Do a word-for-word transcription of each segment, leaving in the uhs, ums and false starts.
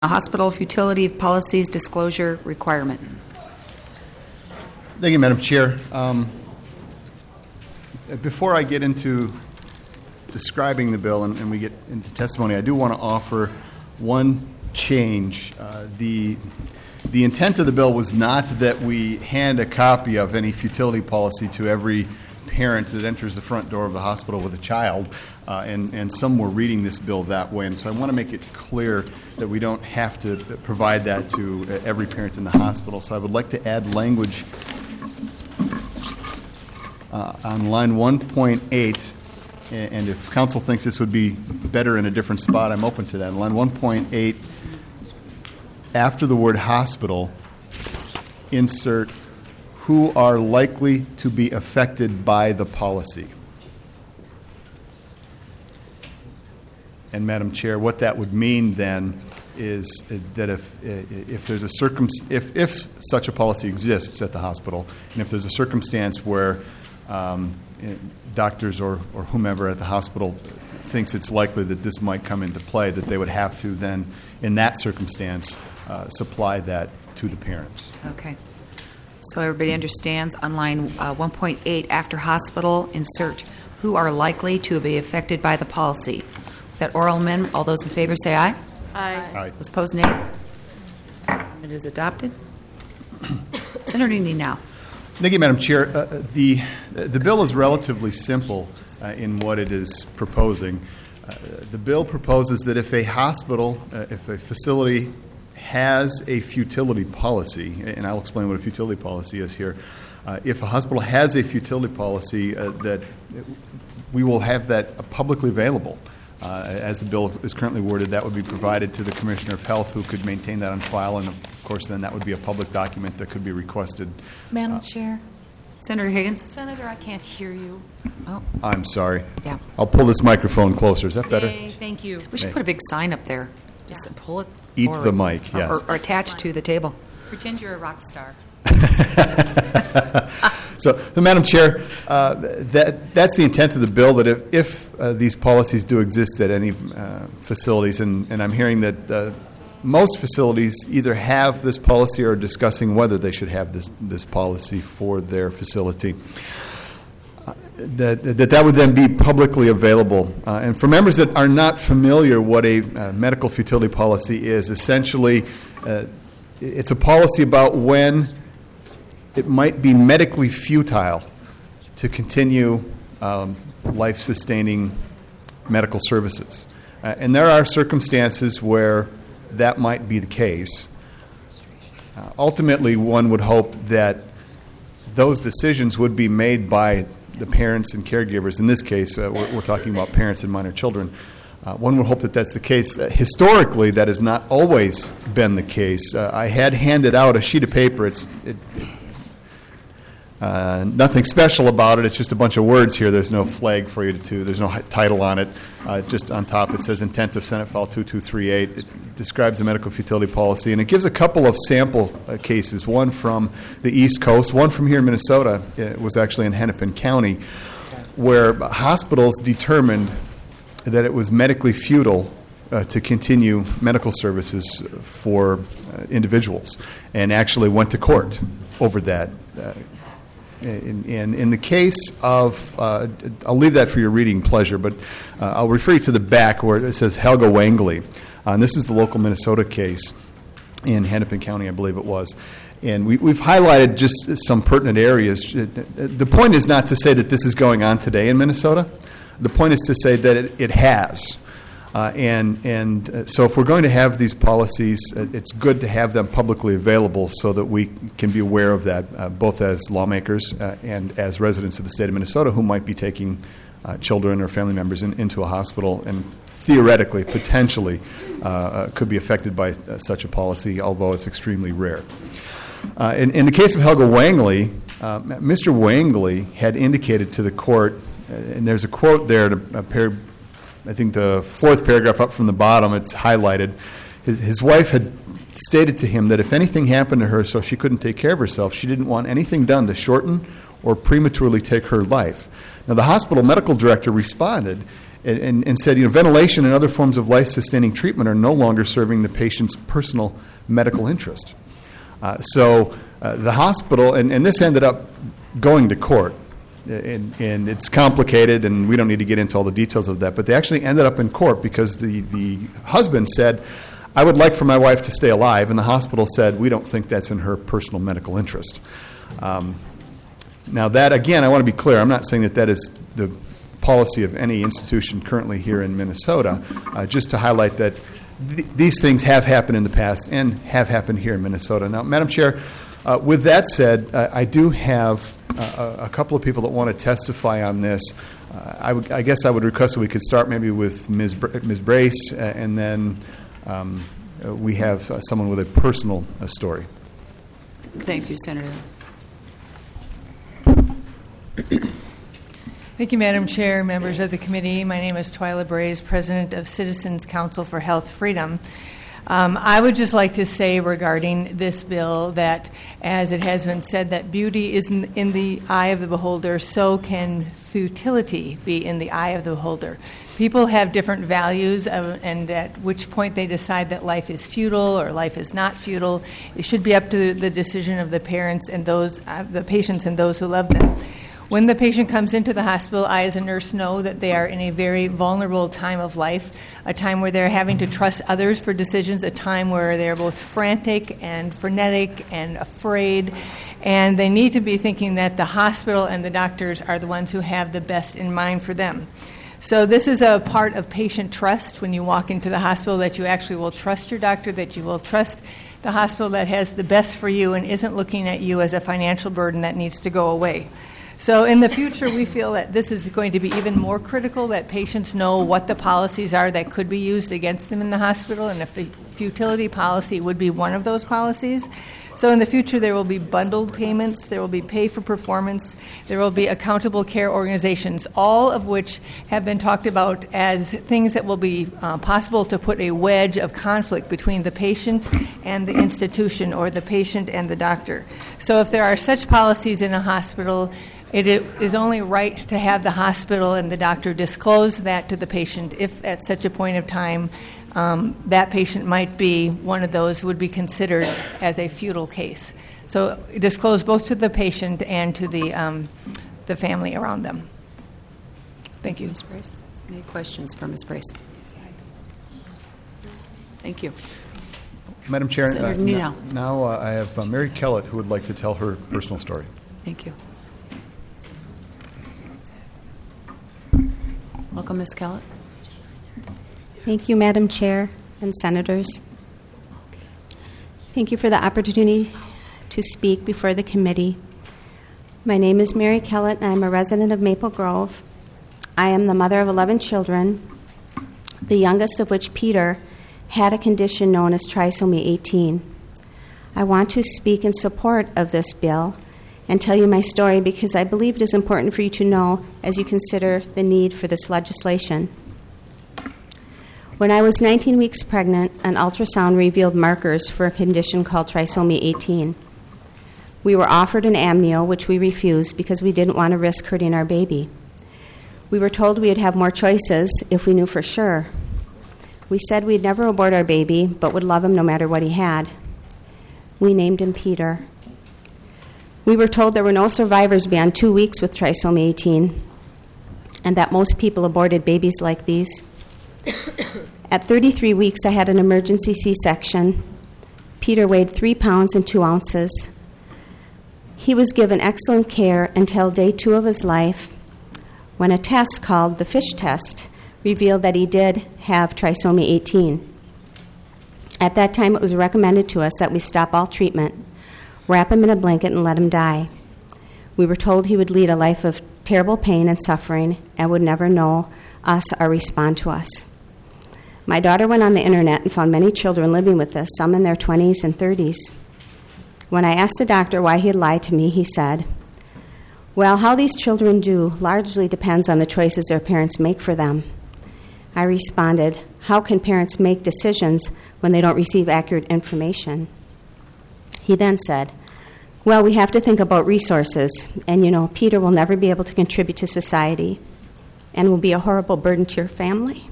A hospital futility of policies disclosure requirement. Thank you, Madam Chair. Um, before I get into describing the bill and, and we get into testimony, I do want to offer one change. Uh, the the intent of the bill was not that we hand a copy of any futility policy to every parent that enters the front door of the hospital with a child, uh, and, and some were reading this bill that way. And so I want to make it clear that we don't have to provide that to every parent in the hospital. So I would like to add language uh, on line one point eight, and if council thinks this would be better in a different spot, I'm open to that. Line one point eight, after the word hospital, insert who are likely to be affected by the policy. And Madam Chair, what that would mean then is that if if there's a circum if if such a policy exists at the hospital, and if there's a circumstance where um, doctors or, or whomever at the hospital thinks it's likely that this might come into play, that they would have to then, in that circumstance, uh, supply that to the parents. Okay. So everybody understands on line uh, one point eight, after hospital, insert who are likely to be affected by the policy. With that oral amendment, all those in favor say aye. Aye. Aye. Those opposed, nay. It is adopted. Senator Indy now. Thank you, Madam Chair. Uh, the the bill is relatively simple uh, in what it is proposing. Uh, the bill proposes that if a hospital, uh, if a facility has a futility policy, and I'll explain what a futility policy is here. Uh, if a hospital has a futility policy, uh, that we will have that publicly available. Uh, as the bill is currently worded, that would be provided to the Commissioner of Health, who could maintain that on file, and of course then that would be a public document that could be requested. Madam Uh, Chair. Senator Higgins. Senator, I can't hear you. Oh, I'm sorry. yeah. I'll pull this microphone closer. Is that better? Yay, thank you. We should Hey. put a big sign up there. Just to pull it. Eat forward. the mic, Or- yes. Or, or attach to the table. Pretend you're a rock star. So, so Madam Chair, uh, that that's the intent of the bill, that if, if uh, these policies do exist at any uh, facilities, and, and I'm hearing that uh, most facilities either have this policy or are discussing whether they should have this, this policy for their facility, uh, that, that that would then be publicly available. Uh, and for members that are not familiar what a uh, medical futility policy is, essentially uh, it's a policy about when it might be medically futile to continue um, life-sustaining medical services. Uh, and there are circumstances where that might be the case. Uh, ultimately, one would hope that those decisions would be made by the parents and caregivers. In this case, uh, we're, we're talking about parents and minor children. Uh, one would hope that that's the case. Uh, historically, that has not always been the case. Uh, I had handed out a sheet of paper. It's it, Uh, nothing special about it. It's just a bunch of words here. There's no flag for you to, there's no hi- title on it. Uh, just on top it says intent of Senate File two two three eight. It describes the medical futility policy, and it gives a couple of sample uh, cases, one from the East Coast, one from here in Minnesota. It was actually in Hennepin County, where hospitals determined that it was medically futile uh, to continue medical services for uh, individuals, and actually went to court over that. Uh, In, in, in the case of, uh, I'll leave that for your reading pleasure, but uh, I'll refer you to the back where it says Helga Wangley. Uh, and this is the local Minnesota case in Hennepin County, I believe it was. And we, we've highlighted just some pertinent areas. The point is not to say that this is going on today in Minnesota. The point is to say that it, it has. Uh, and and uh, so if we're going to have these policies, uh, it's good to have them publicly available so that we can be aware of that, uh, both as lawmakers uh, and as residents of the state of Minnesota who might be taking uh, children or family members in, into a hospital and theoretically, potentially, uh, uh, could be affected by uh, such a policy, although it's extremely rare. Uh, in, in the case of Helga Wangley, uh, Mister Wangley had indicated to the court, uh, and there's a quote there, to, a pair, I think the fourth paragraph up from the bottom, it's highlighted. His, his wife had stated to him that if anything happened to her so she couldn't take care of herself, she didn't want anything done to shorten or prematurely take her life. Now, the hospital medical director responded and, and, and said, you know, ventilation and other forms of life-sustaining treatment are no longer serving the patient's personal medical interest. Uh, so uh, the hospital, and, and this ended up going to court, and, and it's complicated, and we don't need to get into all the details of that, but they actually ended up in court because the, the husband said, I would like for my wife to stay alive, and the hospital said, we don't think that's in her personal medical interest. Um, now that, again, I want to be clear, I'm not saying that that is the policy of any institution currently here in Minnesota, uh, just to highlight that th- these things have happened in the past and have happened here in Minnesota. Now, Madam Chair, uh, with that said, uh, I do have uh, a couple of people that want to testify on this. Uh, I, would, I guess I would request that we could start maybe with Miz Br- Miz Brace, uh, and then um, uh, we have uh, someone with a personal uh, story. Thank you, Senator. Thank you, Madam Chair, members of the committee. My name is Twyla Braze, President of Citizens Council for Health Freedom. Um, I would just like to say regarding this bill that, as it has been said, that beauty is in, in the eye of the beholder, so can futility be in the eye of the beholder. People have different values, of, and at which point they decide that life is futile or life is not futile. It should be up to the decision of the parents and those, uh, the patients and those who love them. When the patient comes into the hospital, I as a nurse know that they are in a very vulnerable time of life, a time where they're having to trust others for decisions, a time where they're both frantic and frenetic and afraid, and they need to be thinking that the hospital and the doctors are the ones who have the best in mind for them. So this is a part of patient trust when you walk into the hospital, that you actually will trust your doctor, that you will trust the hospital that has the best for you and isn't looking at you as a financial burden that needs to go away. So in the future, we feel that this is going to be even more critical, that patients know what the policies are that could be used against them in the hospital, and if the futility policy would be one of those policies. So in the future, there will be bundled payments, there will be pay for performance, there will be accountable care organizations, all of which have been talked about as things that will be uh, possible to put a wedge of conflict between the patient and the institution, or the patient and the doctor. So if there are such policies in a hospital, it is only right to have the hospital and the doctor disclose that to the patient if at such a point of time um, that patient might be one of those who would be considered as a futile case. So disclose both to the patient and to the, um, the family around them. Thank you. Miz Brace, any questions for Miz Brace? Thank you. Madam Chair, Senator uh, Nino. n- now uh, I have uh, Mary Kellett who would like to tell her personal story. Thank you. Welcome, Miz Kellett. Thank you, Madam Chair and Senators. Thank you for the opportunity to speak before the committee. My name is Mary Kellett, and I'm a resident of Maple Grove. I am the mother of eleven children, the youngest of which, Peter, had a condition known as trisomy eighteen. I want to speak in support of this bill and tell you my story because I believe it is important for you to know as you consider the need for this legislation. When I was nineteen weeks pregnant, an ultrasound revealed markers for a condition called trisomy eighteen. We were offered an amnio, which we refused because we didn't want to risk hurting our baby. We were told we would have more choices if we knew for sure. We said we'd never abort our baby, but would love him no matter what he had. We named him Peter. We were told there were no survivors beyond two weeks with trisomy eighteen, and that most people aborted babies like these. At thirty-three weeks, I had an emergency C-section. Peter weighed three pounds and two ounces. He was given excellent care until day two of his life, when a test called the FISH test revealed that he did have trisomy eighteen. At that time, it was recommended to us that we stop all treatment, wrap him in a blanket, and let him die. We were told he would lead a life of terrible pain and suffering and would never know us or respond to us. My daughter went on the internet and found many children living with this, some in their twenties and thirties. When I asked the doctor why he had lied to me, he said, "Well, how these children do largely depends on the choices their parents make for them." I responded, "How can parents make decisions when they don't receive accurate information?" He then said, "Well, we have to think about resources, and you know, Peter will never be able to contribute to society." and will be a horrible burden to your family.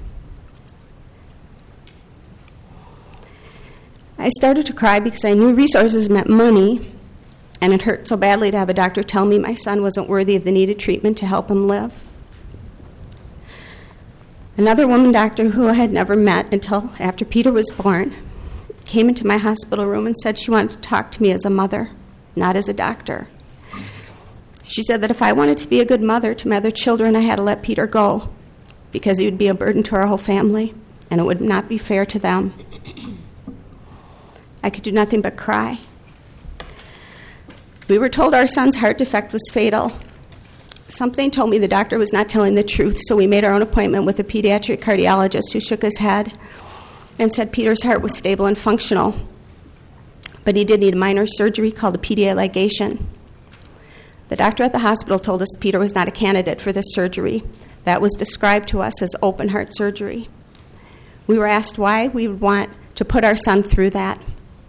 I started to cry because I knew resources meant money, and it hurt so badly to have a doctor tell me my son wasn't worthy of the needed treatment to help him live. Another woman doctor who I had never met until after Peter was born came into my hospital room and said she wanted to talk to me as a mother, not as a doctor. She said that if I wanted to be a good mother to my other children, I had to let Peter go because he would be a burden to our whole family, and it would not be fair to them. I could do nothing but cry. We were told our son's heart defect was fatal. Something told me the doctor was not telling the truth, so we made our own appointment with a pediatric cardiologist who shook his head and said Peter's heart was stable and functional, but he did need a minor surgery called a P D A ligation. The doctor at the hospital told us Peter was not a candidate for this surgery. That was described to us as open heart surgery. We were asked why we would want to put our son through that.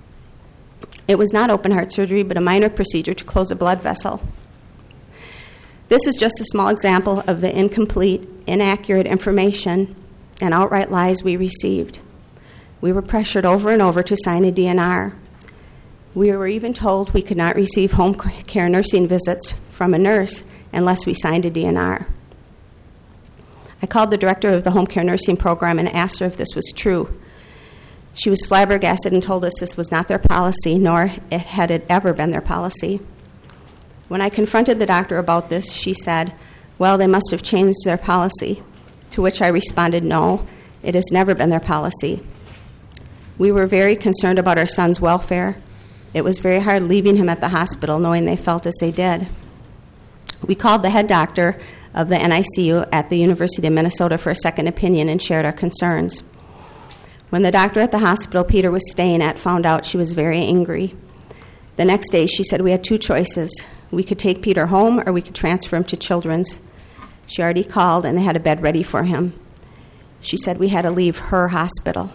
It was not open heart surgery, but a minor procedure to close a blood vessel. This is just a small example of the incomplete, inaccurate information and outright lies we received. We were pressured over and over to sign a D N R. We were even told we could not receive home care nursing visits from a nurse unless we signed a D N R. I called the director of the home care nursing program and asked her if this was true. She was flabbergasted and told us this was not their policy, nor it had it ever been their policy. When I confronted the doctor about this, she said, well, they must have changed their policy, to which I responded, no, it has never been their policy. We were very concerned about our son's welfare. It was very hard leaving him at the hospital knowing they felt as they did. We called the head doctor of the N I C U at the University of Minnesota for a second opinion and shared our concerns. When the doctor at the hospital Peter was staying at found out, she was very angry. The next day, she said we had two choices. We could take Peter home or we could transfer him to Children's. She already called and they had a bed ready for him. She said we had to leave her hospital.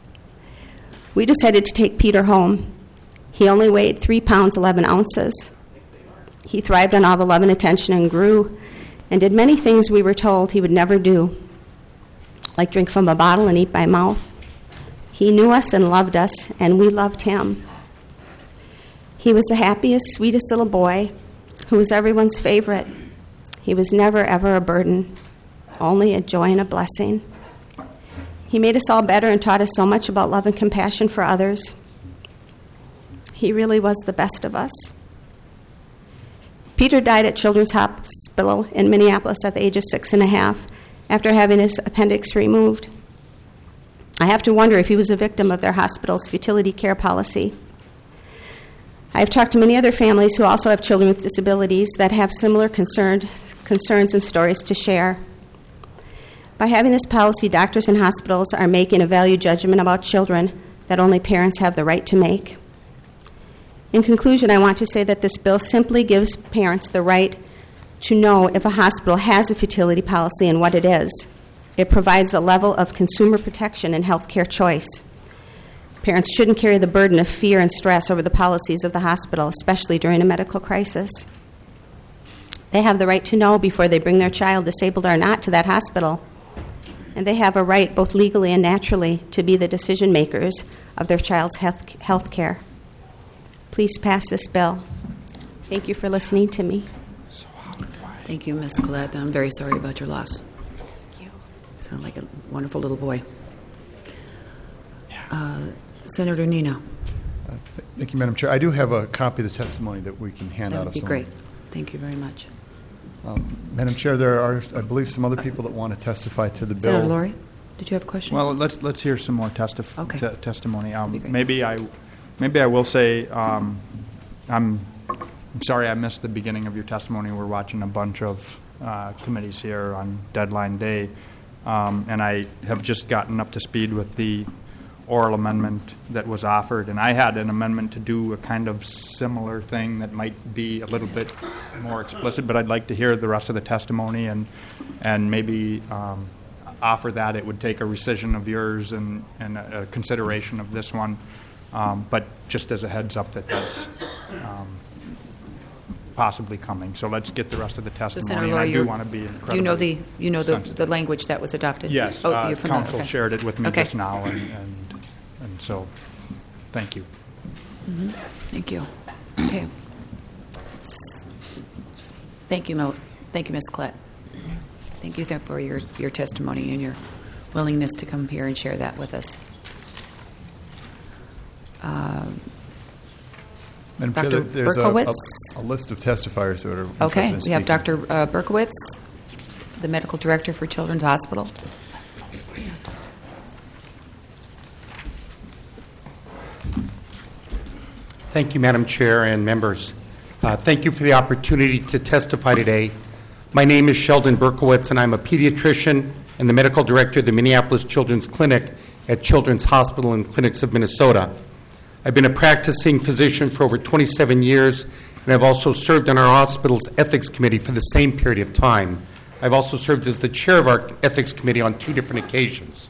We decided to take Peter home. He only weighed three pounds, eleven ounces. He thrived on all the love and attention and grew and did many things we were told he would never do, like drink from a bottle and eat by mouth. He knew us and loved us, and we loved him. He was the happiest, sweetest little boy who was everyone's favorite. He was never, ever a burden, only a joy and a blessing. He made us all better and taught us so much about love and compassion for others. He really was the best of us. Peter died at Children's Hospital in Minneapolis at the age of six and a half after having his appendix removed. I have to wonder if he was a victim of their hospital's futility care policy. I have talked to many other families who also have children with disabilities that have similar concerned, concerns and stories to share. By having this policy, doctors and hospitals are making a value judgment about children that only parents have the right to make. In conclusion, I want to say that this bill simply gives parents the right to know if a hospital has a futility policy and what it is. It provides a level of consumer protection and health care choice. Parents shouldn't carry the burden of fear and stress over the policies of the hospital, especially during a medical crisis. They have the right to know before they bring their child, disabled or not, to that hospital. And they have a right, both legally and naturally, to be the decision makers of their child's health, health care. Please pass this bill. Thank you for listening to me. Thank you, Miz Collette. I'm very sorry about your loss. Thank you. Sound like a wonderful little boy. Uh, Senator Nino. Uh, thank you, Madam Chair. I do have a copy of the testimony that we can hand That out. would be someone. great. Thank you very much. Um, Madam Chair, there are, I believe, some other people that want to testify to the bill. Senator Laurie, did you have a question? Well, let's let's hear some more testif- Okay. te- testimony. Um, That'd be great. maybe I, maybe I will say, um, I'm, I'm sorry I missed the beginning of your testimony. We're watching a bunch of uh, committees here on deadline day, um, and I have just gotten up to speed with the oral amendment that was offered, and I had an amendment to do a kind of similar thing that might be a little bit more explicit, but I'd like to hear the rest of the testimony and and maybe um, offer that. It would take a rescission of yours and, and a, a consideration of this one, um, but just as a heads up that that's um, possibly coming. So let's get the rest of the So, testimony. Senator And Lori, I do you're- want to be incredibly Do you know the, you know the, sensitive. the language that was adopted? Yes, Oh, uh, you're familiar, council okay. shared it with me Okay. just now, and, and, and so, thank you. Thank you. Okay. S- Thank you, Mel- thank you, Miz Klett. Thank you th- for your, your testimony and your willingness to come here and share that with us. Um, Madam Chair, Doctor there's a- Berkowitz? A, a list of testifiers that are Okay, interested in we have speaking. Doctor uh, Berkowitz, the medical director for Children's Hospital. Thank you, Madam Chair and members. Uh, thank you for the opportunity to testify today. My name is Sheldon Berkowitz, and I'm a pediatrician and the medical director of the Minneapolis Children's Clinic at Children's Hospital and Clinics of Minnesota. I've been a practicing physician for over twenty-seven years, and I've also served on our hospital's ethics committee for the same period of time. I've also served as the chair of our ethics committee on two different occasions.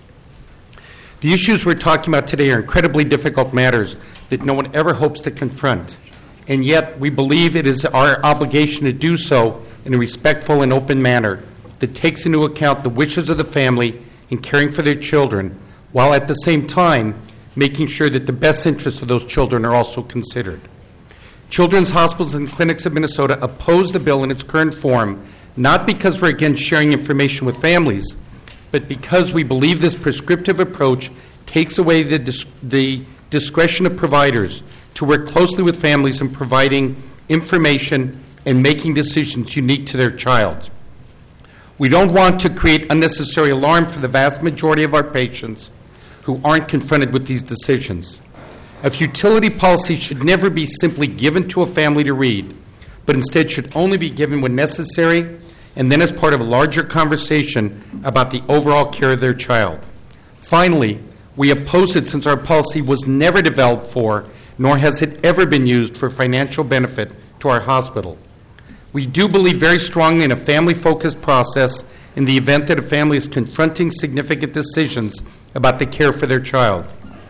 The issues we're talking about today are incredibly difficult matters that no one ever hopes to confront, and yet we believe it is our obligation to do so in a respectful and open manner that takes into account the wishes of the family in caring for their children, while at the same time making sure that the best interests of those children are also considered. Children's Hospitals and Clinics of Minnesota oppose the bill in its current form, not because we're against sharing information with families, but because we believe this prescriptive approach takes away the, dis- the discretion of providers to work closely with families in providing information and making decisions unique to their child. We don't want to create unnecessary alarm for the vast majority of our patients who aren't confronted with these decisions. A futility policy should never be simply given to a family to read, but instead should only be given when necessary and then as part of a larger conversation about the overall care of their child. Finally, we oppose it since our policy was never developed for, nor has it ever been used for financial benefit to our hospital. We do believe very strongly in a family-focused process in the event that a family is confronting significant decisions about the care for their child.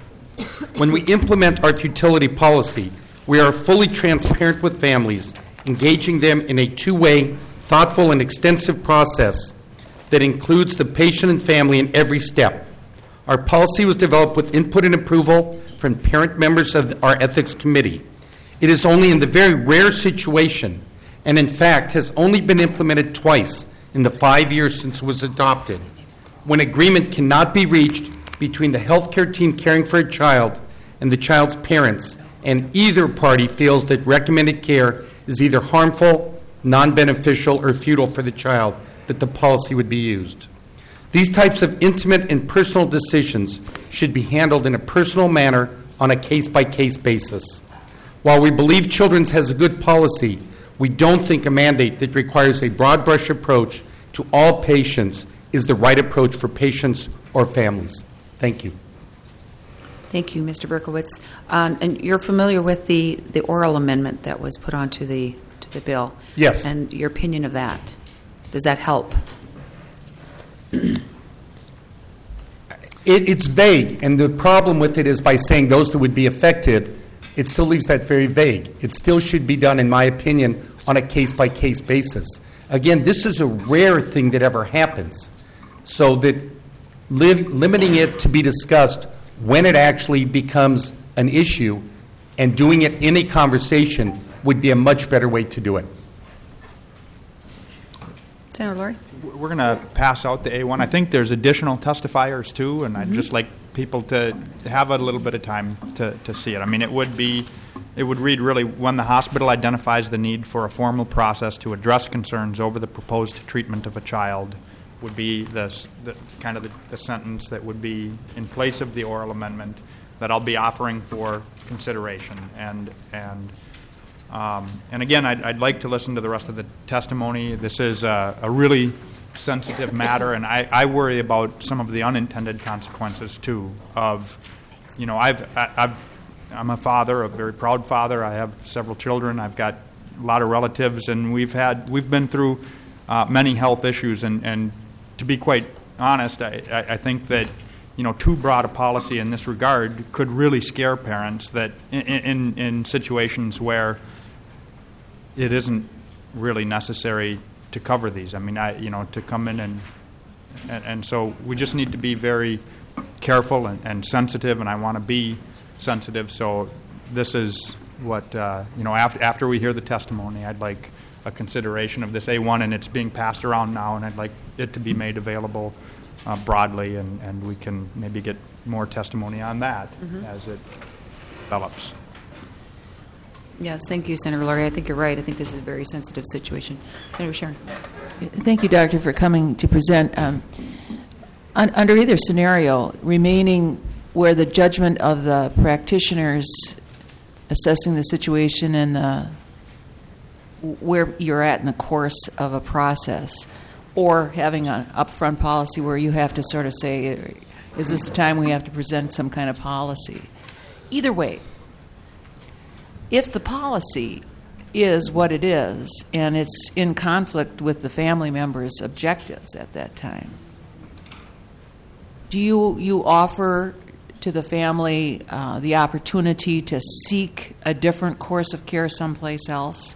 When we implement our futility policy, we are fully transparent with families, engaging them in a two-way, thoughtful, and extensive process that includes the patient and family in every step. Our policy was developed with input and approval from parent members of our ethics committee. It is only in the very rare situation, and in fact has only been implemented twice in the five years since it was adopted, when agreement cannot be reached between the healthcare team caring for a child and the child's parents, and either party feels that recommended care is either harmful, non-beneficial, or futile for the child, that the policy would be used. These types of intimate and personal decisions should be handled in a personal manner on a case-by-case basis. While we believe Children's has a good policy, we don't think a mandate that requires a broad brush approach to all patients is the right approach for patients or families. Thank you. Thank you, Mister Berkowitz. Um, and you're familiar with the, the oral amendment that was put onto the to the bill? Yes. And your opinion of that? Does that help? It, it's vague, and the problem with it is by saying those that would be affected, it still leaves that very vague. It still should be done, in my opinion, on a case-by-case basis. Again, this is a rare thing that ever happens, so that live, limiting it to be discussed when it actually becomes an issue and doing it in a conversation would be a much better way to do it. Senator Lori? We're going to pass out the A one. I think there's additional testifiers, too, and I'd just like people to have a little bit of time to, to see it. I mean, it would be, it would read really, when the hospital identifies the need for a formal process to address concerns over the proposed treatment of a child, would be this, the kind of the, the sentence that would be in place of the oral amendment that I'll be offering for consideration. And and um, and again, I'd, I'd like to listen to the rest of the testimony. This is a, a really sensitive matter, and I, I worry about some of the unintended consequences too. Of, you know, I've I, I've I'm a father, a very proud father. I have several children. I've got a lot of relatives, and we've had we've been through uh, many health issues, and and. To be quite honest, I, I think that, you know, too broad a policy in this regard could really scare parents that in, in, in situations where it isn't really necessary to cover these. I mean, I, you know, to come in and, and, and so we just need to be very careful and, and sensitive, and I want to be sensitive. So this is what, uh, you know, after, after we hear the testimony, I'd like a consideration of this A one, and it's being passed around now, and I'd like it to be made available uh, broadly, and, and we can maybe get more testimony on that mm-hmm. as it develops. Yes, thank you, Senator Laurie. I think you're right. I think this is a very sensitive situation. Senator Sharon. Thank you, Doctor, for coming to present. Um, un- under either scenario, remaining where the judgment of the practitioners assessing the situation and the, where you're at in the course of a process, or having an upfront policy where you have to sort of say, is this the time we have to present some kind of policy? Either way, if the policy is what it is and it's in conflict with the family members' objectives at that time, do you, you offer to the family uh, the opportunity to seek a different course of care someplace else?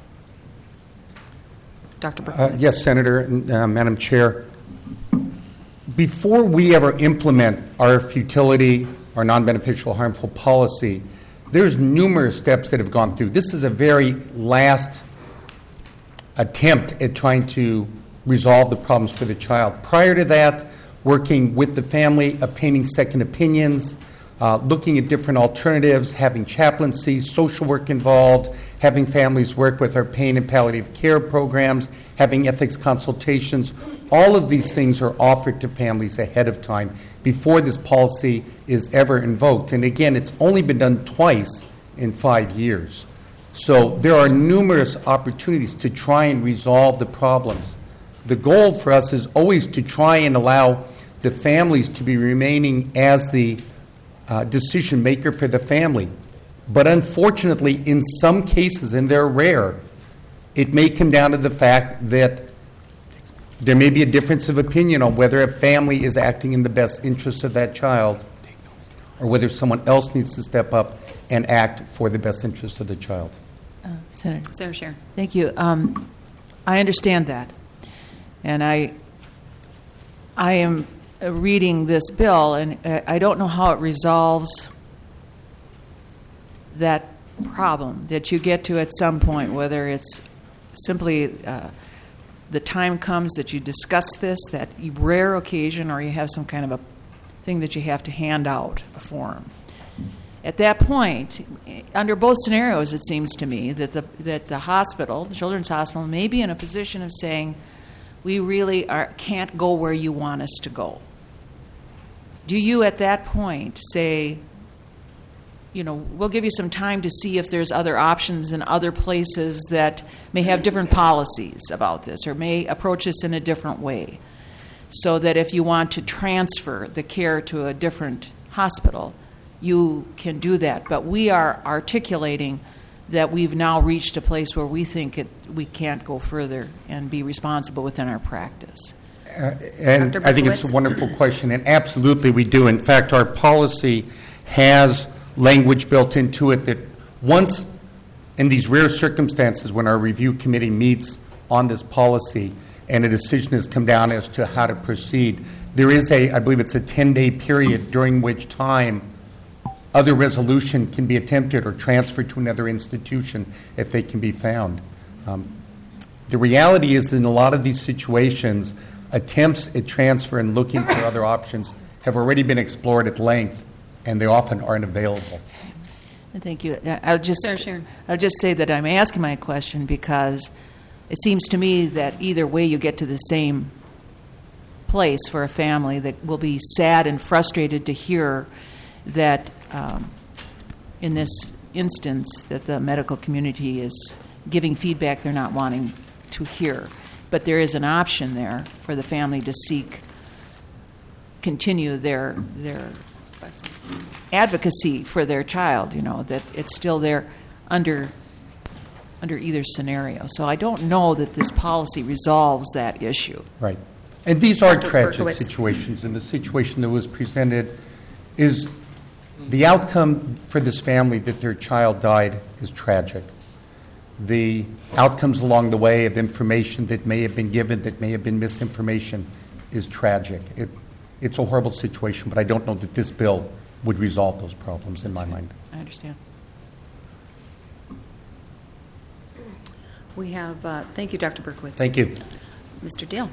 Doctor Berkowitz. Uh, yes, Senator and uh, Madam Chair. Before we ever implement our futility or non-beneficial harmful policy, there's numerous steps that have gone through. This is a very last attempt at trying to resolve the problems for the child. Prior to that, working with the family, obtaining second opinions, uh, looking at different alternatives, having chaplaincy, social work involved, having families work with our pain and palliative care programs, having ethics consultations. All of these things are offered to families ahead of time before this policy is ever invoked. And again, it's only been done twice in five years. So there are numerous opportunities to try and resolve the problems. The goal for us is always to try and allow the families to be remaining as the uh, decision maker for the family. But unfortunately, in some cases, and they're rare, it may come down to the fact that there may be a difference of opinion on whether a family is acting in the best interest of that child or whether someone else needs to step up and act for the best interest of the child. Uh, Senator. Senator Sharon. Thank you. Um, I understand that. And I, I am uh, reading this bill, and uh, I don't know how it resolves that problem that you get to at some point, whether it's simply uh, the time comes that you discuss this, that rare occasion, or you have some kind of a thing that you have to hand out, a form. At that point, under both scenarios, it seems to me that the that the hospital, the children's hospital, may be in a position of saying, we really are, can't go where you want us to go. Do you at that point say, you know, we'll give you some time to see if there's other options in other places that may have different policies about this or may approach this in a different way, so that if you want to transfer the care to a different hospital, you can do that. But we are articulating that we've now reached a place where we think it, we can't go further and be responsible within our practice. Uh, and Doctor I think it's a Berkowitz. wonderful question, and absolutely we do. In fact, our policy has language built into it that once, in these rare circumstances when our review committee meets on this policy and a decision has come down as to how to proceed, there is a, I believe it's a ten-day period during which time other resolution can be attempted or transferred to another institution if they can be found. Um, the reality is, in a lot of these situations, attempts at transfer and looking for other options have already been explored at length, and they often aren't available. Thank you. I'll just, Sarah Sharon. I'll just say that I'm asking my question because it seems to me that either way you get to the same place for a family that will be sad and frustrated to hear that um, in this instance that the medical community is giving feedback they're not wanting to hear. But there is an option there for the family to seek, continue their their advocacy for their child, you know, that it's still there under under either scenario. So I don't know that this policy resolves that issue. Right. And these are Doctor tragic Berkowitz. situations, and the situation that was presented is the outcome for this family that their child died is tragic. the outcomes along the way of information that may have been given, that may have been misinformation, is tragic. It, it's a horrible situation, but I don't know that this bill would resolve those problems in my mind. I understand. We have, uh, thank you, Doctor Berkowitz. Thank you. Mister Deal.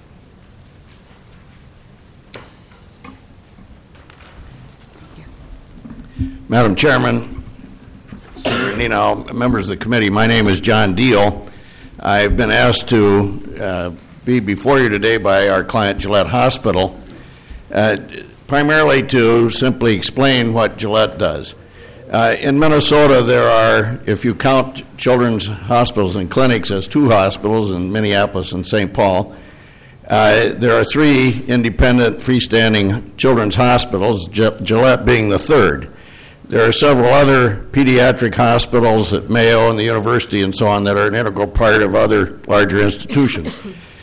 Madam Chairman, Senator Nino, members of the committee, my name is John Deal. I've been asked to uh, be before you today by our client Gillette Hospital, uh, primarily to simply explain what Gillette does. Uh, in Minnesota, there are, if you count children's hospitals and clinics as two hospitals in Minneapolis and Saint Paul, uh, there are three independent freestanding children's hospitals, Gillette being the third. There are several other pediatric hospitals at Mayo and the university and so on that are an integral part of other larger institutions.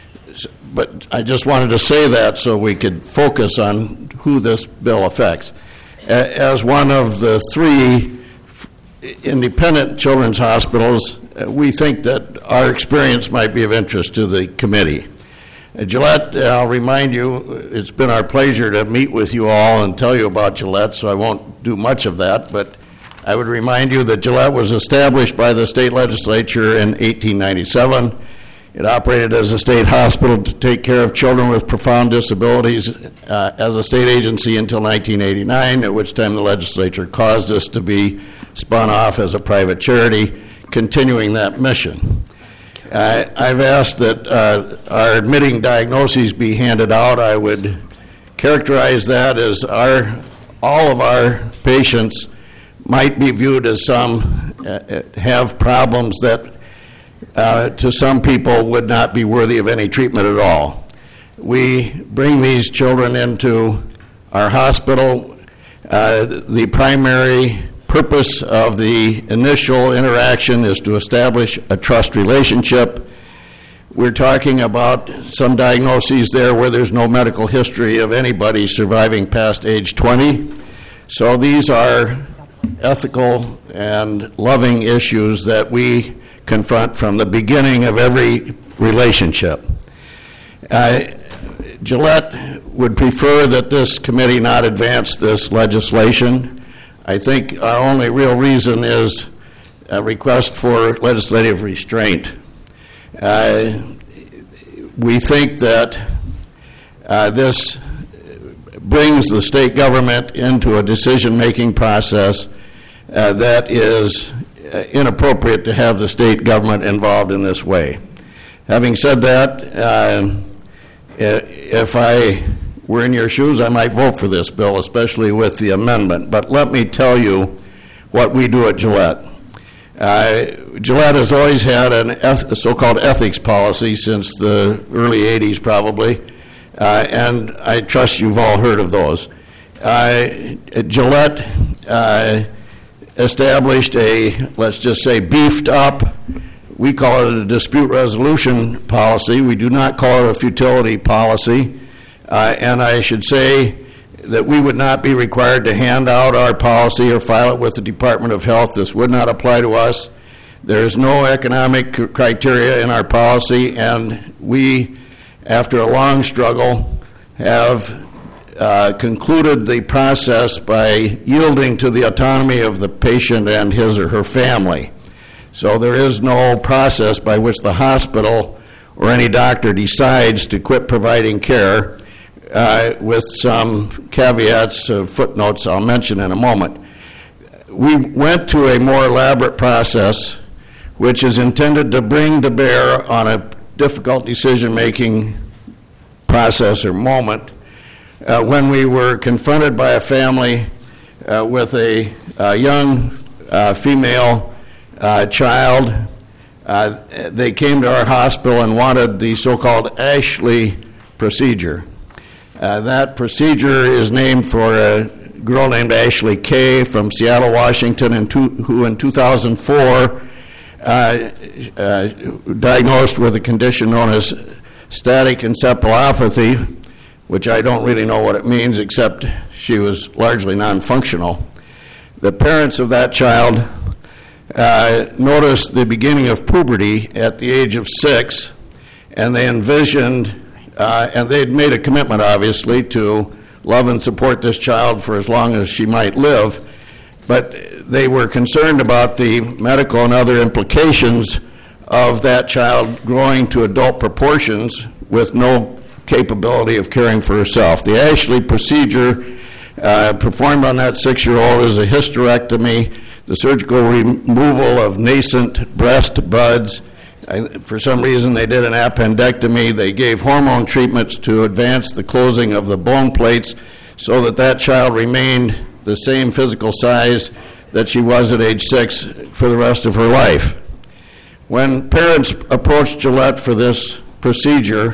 But I just wanted to say that so we could focus on who this bill affects. As one of the three independent children's hospitals, we think that our experience might be of interest to the committee. Gillette, I'll remind you, it's been our pleasure to meet with you all and tell you about Gillette, so I won't do much of that, but I would remind you that Gillette was established by the state legislature in eighteen ninety-seven. It operated as a state hospital to take care of children with profound disabilities uh, as a state agency until nineteen eighty-nine, at which time the legislature caused us to be spun off as a private charity, continuing that mission. Uh, I've asked that uh, our admitting diagnoses be handed out. I would characterize that as our all of our patients might be viewed as some uh, have problems that uh, to some people would not be worthy of any treatment at all. We bring these children into our hospital. Uh, the primary purpose of the initial interaction is to establish a trust relationship. We're talking about some diagnoses there where there's no medical history of anybody surviving past age twenty. So these are ethical and loving issues that we confront from the beginning of every relationship. Uh, Gillette would prefer that this committee not advance this legislation. I think our only real reason is a request for legislative restraint. Uh, we think that uh, this brings the state government into a decision-making process uh, that is uh, inappropriate to have the state government involved in this way. Having said that, uh, if I were in your shoes, I might vote for this bill, especially with the amendment. But let me tell you what we do at Gillette. Uh, Gillette has always had an eth- a so-called ethics policy since the early eighties, probably, uh, and I trust you've all heard of those. Uh, Gillette uh, established a, let's just say, beefed up, we call it a dispute resolution policy. We do not call it a futility policy. Uh, and I should say that we would not be required to hand out our policy or file it with the Department of Health. This would not apply to us. There is no economic criteria in our policy, and we, after a long struggle, have uh, concluded the process by yielding to the autonomy of the patient and his or her family. So there is no process by which the hospital or any doctor decides to quit providing care, uh, with some caveats, uh, footnotes I'll mention in a moment. We went to a more elaborate process which is intended to bring to bear on a difficult decision-making process or moment uh, when we were confronted by a family uh, with a, a young uh, female uh, child. Uh, they came to our hospital and wanted the so-called Ashley procedure. Uh, that procedure is named for a girl named Ashley Kay from Seattle, Washington, and two, who in two thousand four uh, uh, diagnosed with a condition known as static encephalopathy, which I don't really know what it means, except she was largely non-functional. The parents of that child uh, noticed the beginning of puberty at the age of six, and they envisioned, uh, and they'd made a commitment, obviously, to love and support this child for as long as she might live, but they were concerned about the medical and other implications of that child growing to adult proportions with no capability of caring for herself. The Ashley procedure uh, performed on that six-year-old is a hysterectomy, the surgical removal of nascent breast buds. I, for some reason, they did an appendectomy. They gave hormone treatments to advance the closing of the bone plates so that that child remained the same physical size that she was at age six for the rest of her life. When parents approached Gillette for this procedure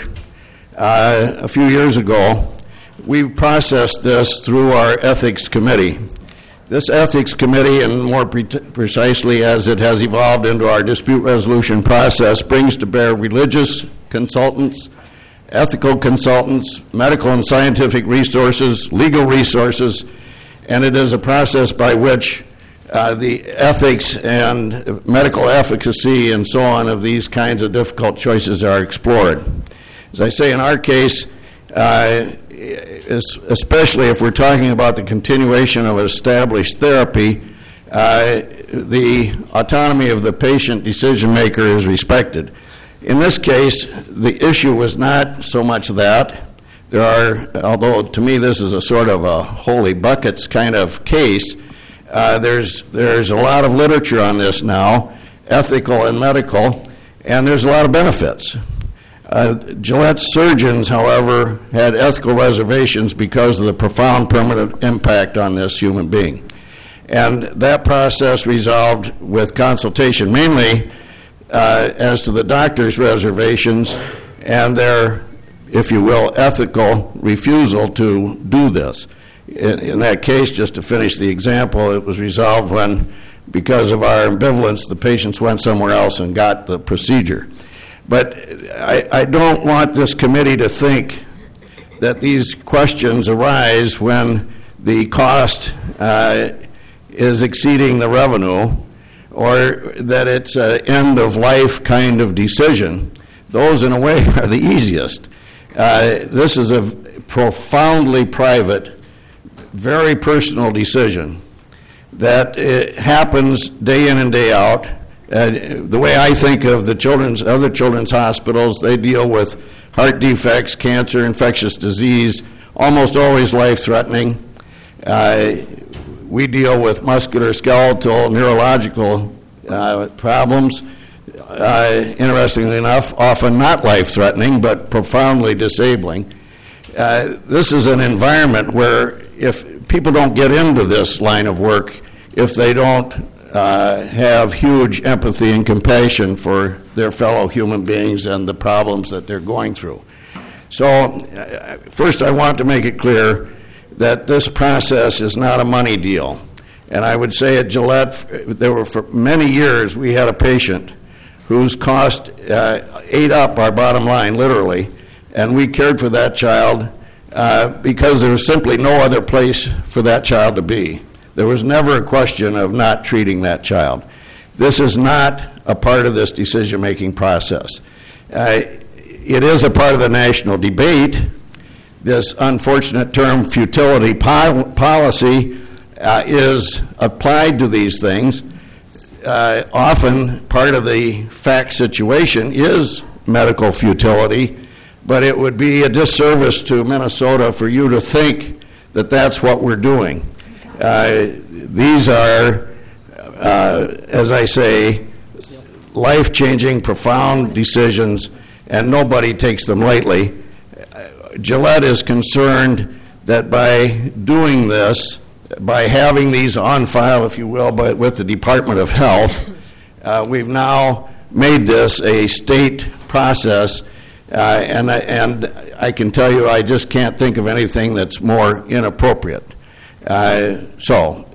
uh, a few years ago, we processed this through our ethics committee. This ethics committee, and more pre- precisely as it has evolved into our dispute resolution process, brings to bear religious consultants, ethical consultants, medical and scientific resources, legal resources, and it is a process by which uh, the ethics and medical efficacy and so on of these kinds of difficult choices are explored. As I say, in our case, uh, especially if we're talking about the continuation of established therapy, uh, the autonomy of the patient decision maker is respected. In this case, the issue was not so much that. There are, although to me this is a sort of a holy buckets kind of case, uh, there's, there's a lot of literature on this now, ethical and medical, and there's a lot of benefits. Uh, Gillette surgeons, however, had ethical reservations because of the profound permanent impact on this human being. And that process resolved with consultation, mainly uh, as to the doctor's reservations and their, if you will, ethical refusal to do this. In, in that case, just to finish the example, it was resolved when, because of our ambivalence, the patients went somewhere else and got the procedure. But I, I don't want this committee to think that these questions arise when the cost uh, is exceeding the revenue, or that it's an end-of-life kind of decision. Those, in a way, are the easiest. Uh, this is a profoundly private, very personal decision that it happens day in and day out. Uh, the way I think of the children's, other children's hospitals, they deal with heart defects, cancer, infectious disease, almost always life-threatening. Uh, we deal with musculoskeletal, neurological uh, problems. Uh, interestingly enough, often not life-threatening, but profoundly disabling. Uh, this is an environment where if people don't get into this line of work, if they don't uh, have huge empathy and compassion for their fellow human beings and the problems that they're going through. So, uh, first I want to make it clear that this process is not a money deal. And I would say at Gillette, there were for many years we had a patient whose cost uh, ate up our bottom line, literally, and we cared for that child uh, because there was simply no other place for that child to be. There was never a question of not treating that child. This is not a part of this decision-making process. Uh, it is a part of the national debate. This unfortunate term, futility pol- policy, uh, is applied to these things. Uh, often part of the fact situation is medical futility, but it would be a disservice to Minnesota for you to think that that's what we're doing. Uh, these are, uh, as I say, life-changing, profound decisions, and nobody takes them lightly. Gillette is concerned that by doing this, by having these on file, if you will, by, with the Department of Health, uh, we've now made this a state process, uh, and, I, and I can tell you I just can't think of anything that's more inappropriate. Uh, so,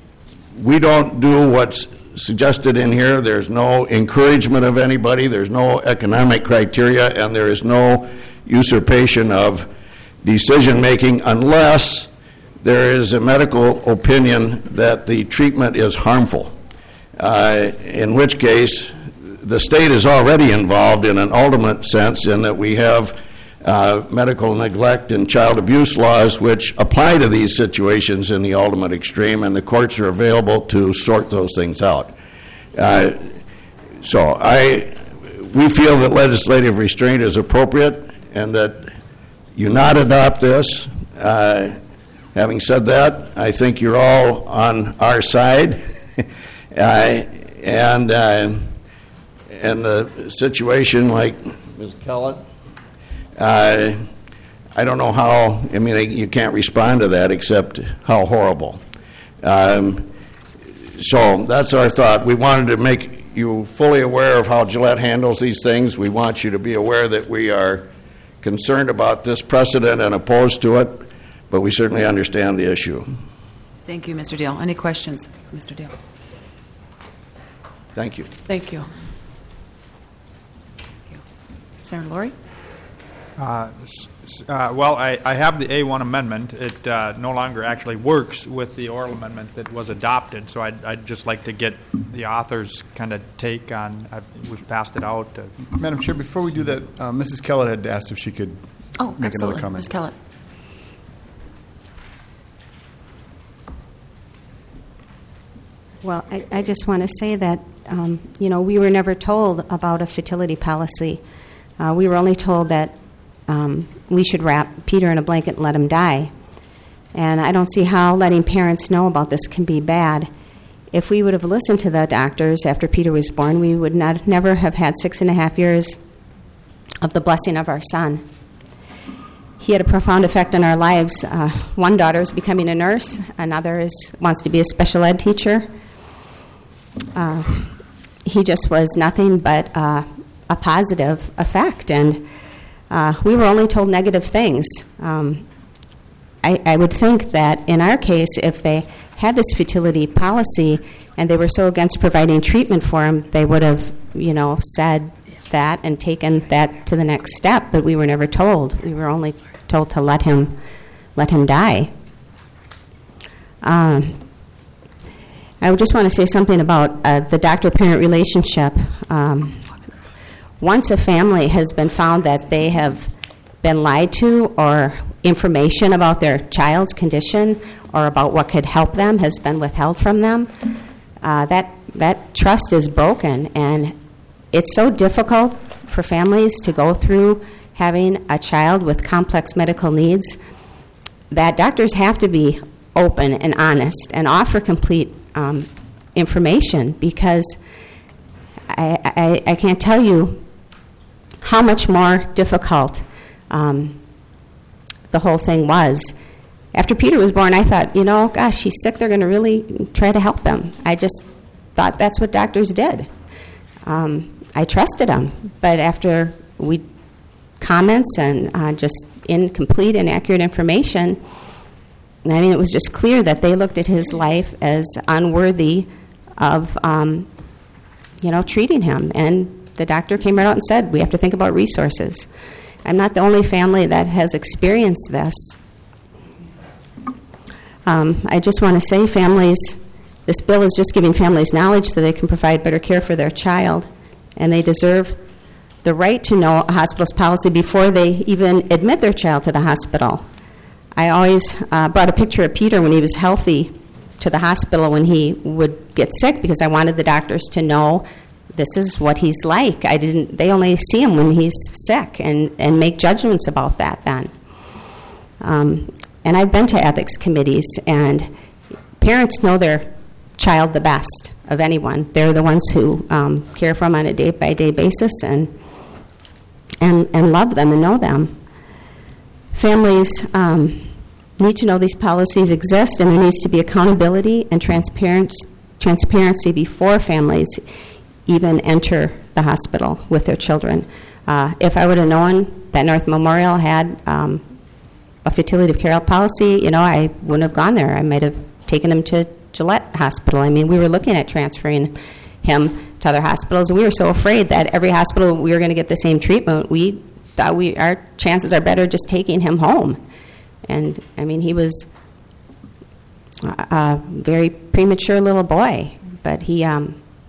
we don't do what's suggested in here. There's no encouragement of anybody. There's no economic criteria, and there is no usurpation of decision-making unless there is a medical opinion that the treatment is harmful. uh, in which case the state is already involved in an ultimate sense in that we have uh, medical neglect and child abuse laws which apply to these situations in the ultimate extreme, and the courts are available to sort those things out. Uh, so I, we feel that legislative restraint is appropriate and that you not adopt this. Uh, having said that, I think you're all on our side. uh, and uh, and the situation like Miz Kellett, uh, I don't know how, I mean, you can't respond to that except how horrible. Um, so that's our thought. We wanted to make you fully aware of how Gillette handles these things. We want you to be aware that we are concerned about this precedent and opposed to it, but we certainly understand the issue. Thank you, Mister Deal. Any questions, Mister Deal? Thank you. Thank you. Thank you. Senator Laurie? Uh, s- s- uh, Well, I I have the A one amendment. It uh, no longer actually works with the oral amendment that was adopted, so I'd I'd just like to get the author's kind of take on, uh, we've passed it out. uh, Madam Chair, before we do that, uh, Missus Kellett had asked if she could Oh, make absolutely. another comment. Miz Kellett. Well, I, I just want to say that, um, you know, we were never told about a fertility policy. Uh, we were only told that um, we should wrap Peter in a blanket and let him die. And I don't see how letting parents know about this can be bad. If we would have listened to the doctors after Peter was born, we would not never have had six and a half years of the blessing of our son. He had a profound effect on our lives. Uh, one daughter is becoming a nurse. Another is wants to be a special ed teacher. Uh, he just was nothing but uh, a positive effect, and uh, we were only told negative things. Um, I, I would think that in our case, if they had this fertility policy and they were so against providing treatment for him, they would have, you know, said that and taken that to the next step. But we were never told. We were only told to let him, let him die. Um, I would just want to say something about uh, the doctor-parent relationship. Um, once a family has been found that they have been lied to, or information about their child's condition or about what could help them has been withheld from them, uh, that that trust is broken, and it's so difficult for families to go through having a child with complex medical needs that doctors have to be open and honest and offer complete um, information, because I, I, I can't tell you how much more difficult um, the whole thing was. After Peter was born, I thought, you know, gosh, he's sick. They're going to really try to help him. I just thought that's what doctors did. Um, I trusted them. But after we comments and uh, just incomplete, inaccurate information, I mean, it was just clear that they looked at his life as unworthy of, um, you know, treating him. And the doctor came right out and said, we have to think about resources. I'm not the only family that has experienced this. Um, I just want to say families, this bill is just giving families knowledge so they can provide better care for their child, and they deserve the right to know a hospital's policy before they even admit their child to the hospital. I always uh, brought a picture of Peter when he was healthy to the hospital when he would get sick, because I wanted the doctors to know this is what he's like. I didn't. They only see him when he's sick and, and make judgments about that then. Um, and I've been to ethics committees, and parents know their child the best of anyone. They're the ones who um, care for them on a day-by-day basis and, and, and love them and know them. Families um, need to know these policies exist, and there needs to be accountability and transparent, transparency before families even enter the hospital with their children. Uh, if I would have known that North Memorial had um, a fertility care policy, you know, I wouldn't have gone there. I might have taken him to Gillette Hospital. I mean, we were looking at transferring him to other hospitals. We were so afraid that every hospital we were going to get the same treatment. We thought we our chances are better just taking him home. And, I mean, he was a, a very premature little boy, but he um,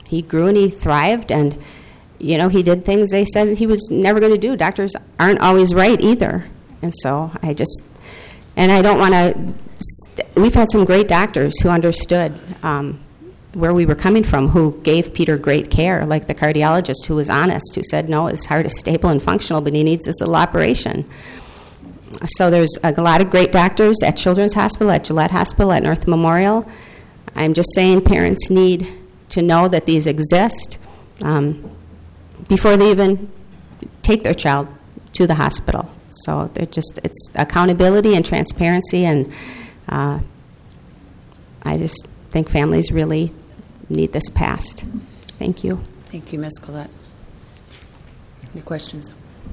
he grew and he thrived, and you know, he did things they said he was never going to do. Doctors aren't always right either. And so I just, and I don't want to, st- we've had some great doctors who understood um, where we were coming from, who gave Peter great care, like the cardiologist who was honest, who said, no, his heart is stable and functional, but he needs this little operation. So there's a lot of great doctors at Children's Hospital, at Gillette Hospital, at North Memorial. I'm just saying parents need to know that these exist um, before they even take their child to the hospital. So they're just, it's accountability and transparency, and uh, I just think families really need this passed. Thank you. Thank you, Miz Collette. Any questions?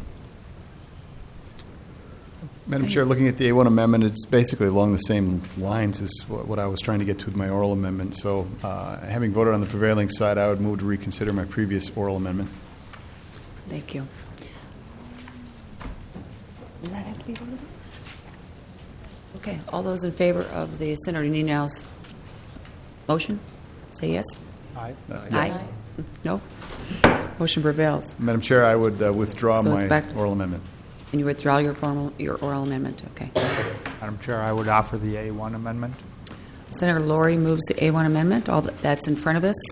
Madam Chair, looking at the A one amendment, it's basically along the same lines as what what I was trying to get to with my oral amendment. So uh, having voted on the prevailing side, I would move to reconsider my previous oral amendment. Thank you. Does that have to be voted on? Okay, all those in favor of the Senator Nenal's motion, say yes. Aye. Uh, Aye. yes. No? Motion prevails. Madam Chair, I would uh, withdraw So it's my back- oral amendment. And you withdraw your formal, your oral amendment, okay. Madam Chair, I would offer the A one amendment. Senator Laurie moves the A one amendment. All that- that's in front of us.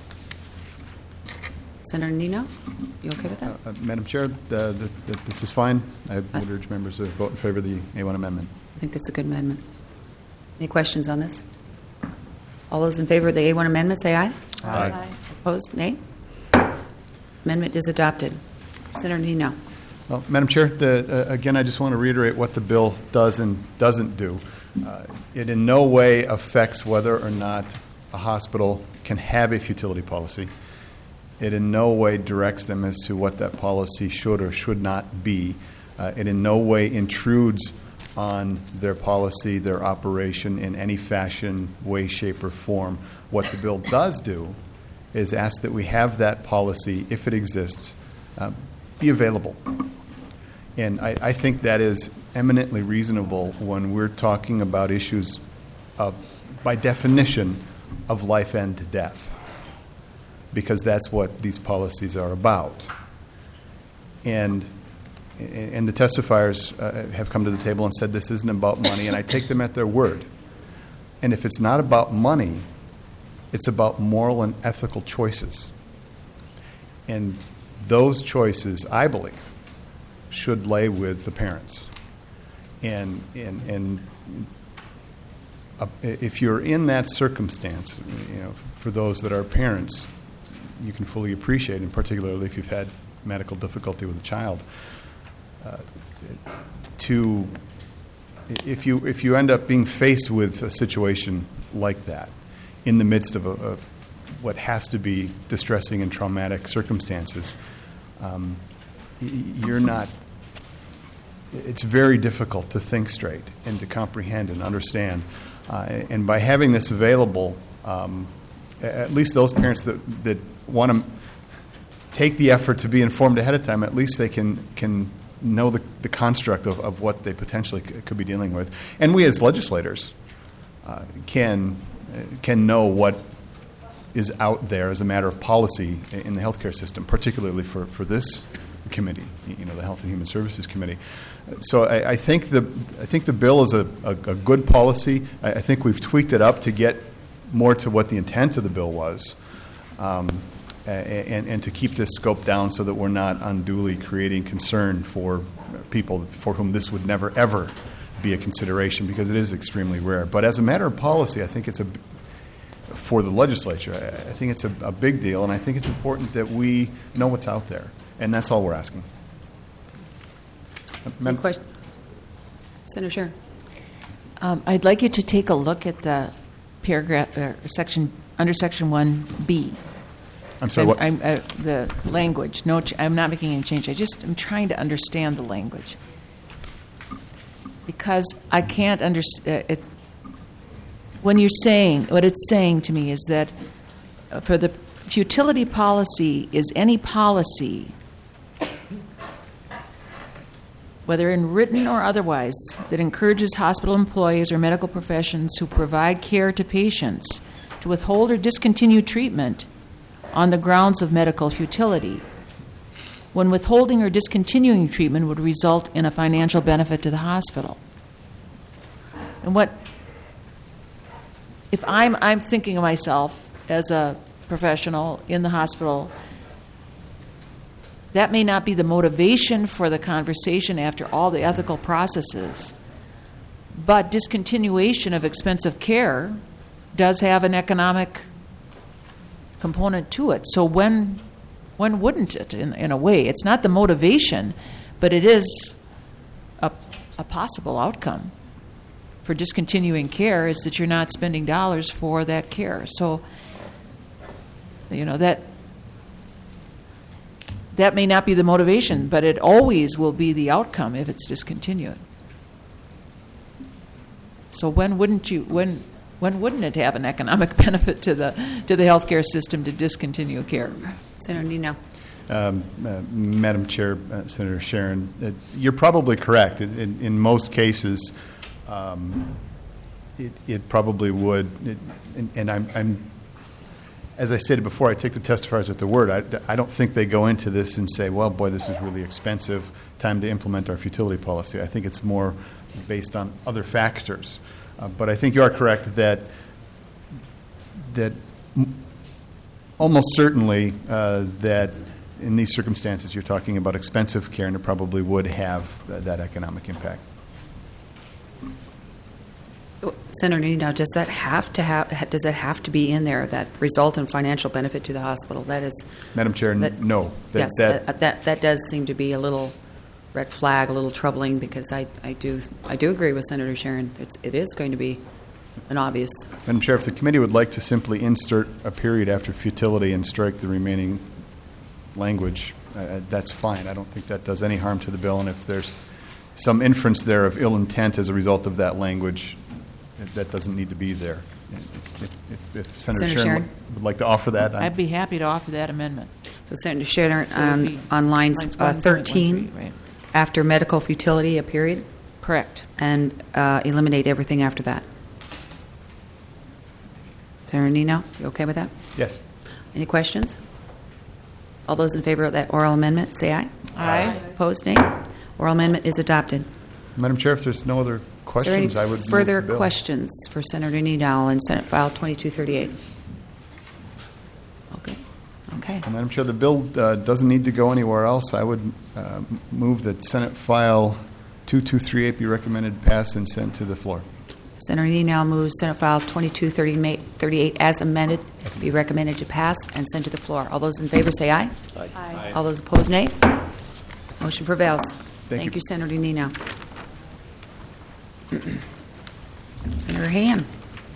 Senator Nino, you okay with that? Uh, Madam Chair, the, the, the, this is fine. I would urge members to vote in favor of the A one amendment. I think that's a good amendment. Any questions on this? All those in favor of the A one amendment, say aye. Aye. Opposed, nay. Amendment is adopted. Senator Nino. Well, Madam Chair, the, uh, again, I just want to reiterate what the bill does and doesn't do. Uh, it in no way affects whether or not a hospital can have a futility policy. It in no way directs them as to what that policy should or should not be. Uh, it in no way intrudes on their policy, their operation in any fashion, way, shape, or form. What the bill does do is ask that we have that policy, if it exists, uh, be available. And I, I think that is eminently reasonable when we're talking about issues of, by definition, of life and death, because that's what these policies are about. And and the testifiers uh, have come to the table and said this isn't about money, and I take them at their word. And if it's not about money, it's about moral and ethical choices. And those choices, I believe, should lay with the parents. And and and uh, if you're in that circumstance, you know, for those that are parents, you can fully appreciate, and particularly if you've had medical difficulty with a child, uh, to if you if you end up being faced with a situation like that in the midst of a, a what has to be distressing and traumatic circumstances, um, you're not. It's very difficult to think straight and to comprehend and understand. Uh, and by having this available, um, at least those parents that, that want to take the effort to be informed ahead of time, at least they can can know the, the construct of, of what they potentially c- could be dealing with. And we as legislators uh, can can know what is out there as a matter of policy in the healthcare system, particularly for, for this committee, you know, the Health and Human Services Committee. So I, I think the I think the bill is a, a, a good policy. I, I think we've tweaked it up to get more to what the intent of the bill was, um, and, and to keep this scope down so that we're not unduly creating concern for people for whom this would never, ever be a consideration, because it is extremely rare. But as a matter of policy, I think it's a, for the legislature, I, I think it's a, a big deal, and I think it's important that we know what's out there. And that's all we're asking. Any question? Senator Sharon. Um, I'd like you to take a look at the paragraph, uh, section, under section one B. I'm sorry, what? I'm, uh, the language. No, ch- I'm not making any change. I just am trying to understand the language. Because I can't understand. Uh, it, when you're saying, what it's saying to me is that uh, for the futility policy is any policy, whether in written or otherwise, that encourages hospital employees or medical professions who provide care to patients to withhold or discontinue treatment on the grounds of medical futility, when withholding or discontinuing treatment would result in a financial benefit to the hospital. And what, if I'm, I'm thinking of myself as a professional in the hospital, that may not be the motivation for the conversation after all the ethical processes, but discontinuation of expensive care does have an economic component to it. So when when wouldn't it, in, in a way? It's not the motivation, but it is a, a possible outcome for discontinuing care is that you're not spending dollars for that care. So, you know, that that may not be the motivation, but it always will be the outcome if it's discontinued. So when wouldn't you when when wouldn't it have an economic benefit to the to the healthcare system to discontinue care? Senator Nino. Um, uh, Madam Chair, uh, Senator Sharon, uh, you're probably correct. In, in, in most cases, um, it, it probably would. It, and and I'm, I'm, as I stated before, I take the testifiers at their word. I, I don't think they go into this and say, well, boy, this is really expensive, time to implement our futility policy. I think it's more based on other factors. Uh, but I think you are correct that that m- almost certainly uh, that in these circumstances you're talking about expensive care, and it probably would have uh, that economic impact. Senator Nino, does that have to have? Does that have to be in there? That result in financial benefit to the hospital? That is, Madam Chair, that, no. That, yes, that, that, that that does seem to be a little red flag, a little troubling, because I, I do I do agree with Senator Sharon. It's it is going to be an obvious. Madam Chair, if the committee would like to simply insert a period after futility and strike the remaining language, uh, that's fine. I don't think that does any harm to the bill. And if there's some inference there of ill intent as a result of that language, that doesn't need to be there. If, if, if Senator, Senator Sharon, Sharon? Would, would like to offer that, I'd be happy to offer that amendment. So Senator Sharon, So it would on, be on lines, lines uh, one point one thirteen, three, right. after medical futility, a period, Correct. and uh, eliminate everything after that. Senator Nino, you okay with that? yes. Any questions? All those in favor of that oral amendment, say aye. Aye. Opposed, nay. Oral amendment is adopted. Madam Chair, if there's no other questions, Is there I any would move further the bill. questions for Senator Nidal in Senate File twenty-two thirty-eight? Okay. Okay. Well, Madam Chair, the bill uh, doesn't need to go anywhere else. I would uh, move that Senate File twenty-two thirty-eight be recommended pass and sent to the floor. Senator Nidal moves Senate File twenty-two thirty-eight as amended to be recommended to pass and sent to the floor. All those in favor say aye. Aye. Aye. All those opposed, nay. Motion prevails. Thank, you. you, Senator Nidal. Senator Han.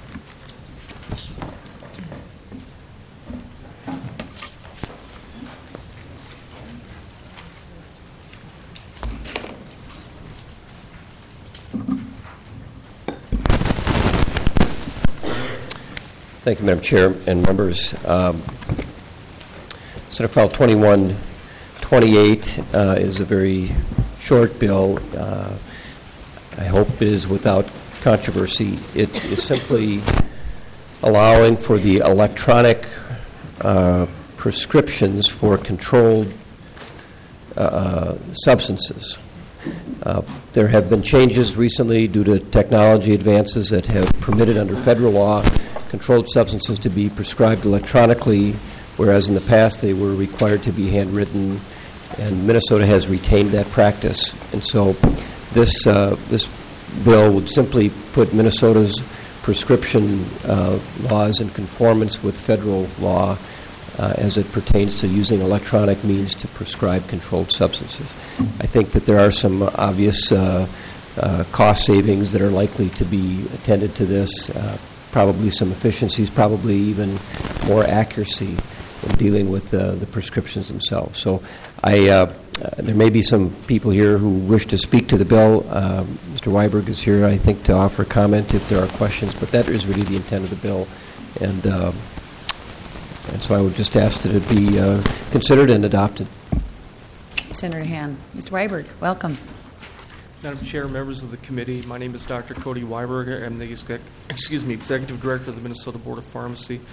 Thank you, Madam Chair and members. Um, Senate File twenty-one twenty-eight uh, is a very short bill. Uh, I hope it is without controversy. It is simply allowing for the electronic uh, prescriptions for controlled uh, substances. Uh, there have been changes recently due to technology advances that have permitted under federal law controlled substances to be prescribed electronically, whereas in the past they were required to be handwritten, and Minnesota has retained that practice. And so this uh, this bill would simply put Minnesota's prescription uh, laws in conformance with federal law uh, as it pertains to using electronic means to prescribe controlled substances. I think that there are some obvious uh, uh, cost savings that are likely to be attended to this, uh, probably some efficiencies, probably even more accuracy in dealing with uh, the prescriptions themselves. So I, uh, uh, there may be some people here who wish to speak to the bill. Uh, Mister Weiberg is here, I think, to offer comment if there are questions, but that is really the intent of the bill. And, uh, and so I would just ask that it be uh, considered and adopted. Senator Han. Mister Weiberg, welcome. Madam Chair, members of the committee, my name is Doctor Cody Weiberg. I'm the exec- excuse me, Executive Director of the Minnesota Board of Pharmacy.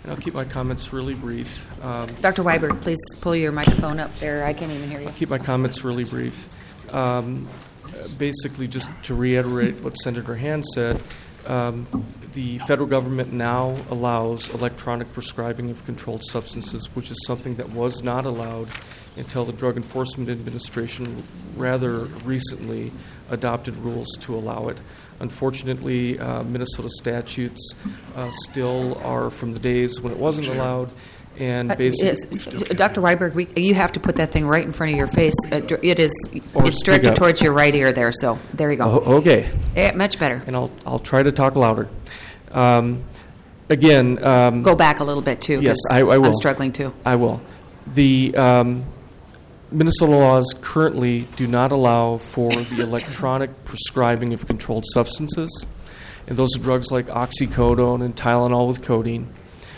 and I'll keep my comments really brief. Um, Doctor Weiberg, please pull your microphone up there. I can't even hear you. I'll keep my comments really brief. Um, basically, just to reiterate what Senator Hand said, um, the federal government now allows electronic prescribing of controlled substances, which is something that was not allowed until the Drug Enforcement Administration rather recently adopted rules to allow it. Unfortunately, uh, Minnesota statutes uh, still are from the days when it wasn't allowed, and Uh, basically, yes. Doctor Weiberg, we, you have to put that thing right in front of your face. Uh, dr- It is. Or It's speak directed up. towards your right ear there. So there you go. Oh, okay. Yeah, much better. And I'll I'll try to talk louder. Um, again, um, Go back a little bit too. Yes, 'cause I, I will. I'm struggling too. I will. The um, Minnesota laws currently do not allow for the electronic prescribing of controlled substances, and those are drugs like oxycodone and Tylenol with codeine.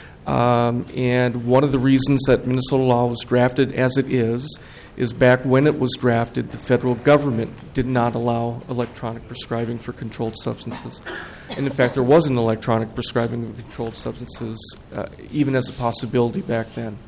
Um, and one of the reasons that Minnesota law was drafted as it is, is back when it was drafted, the federal government did not allow electronic prescribing for controlled substances. And in fact, there wasn't electronic prescribing of controlled substances, uh, even as a possibility back then.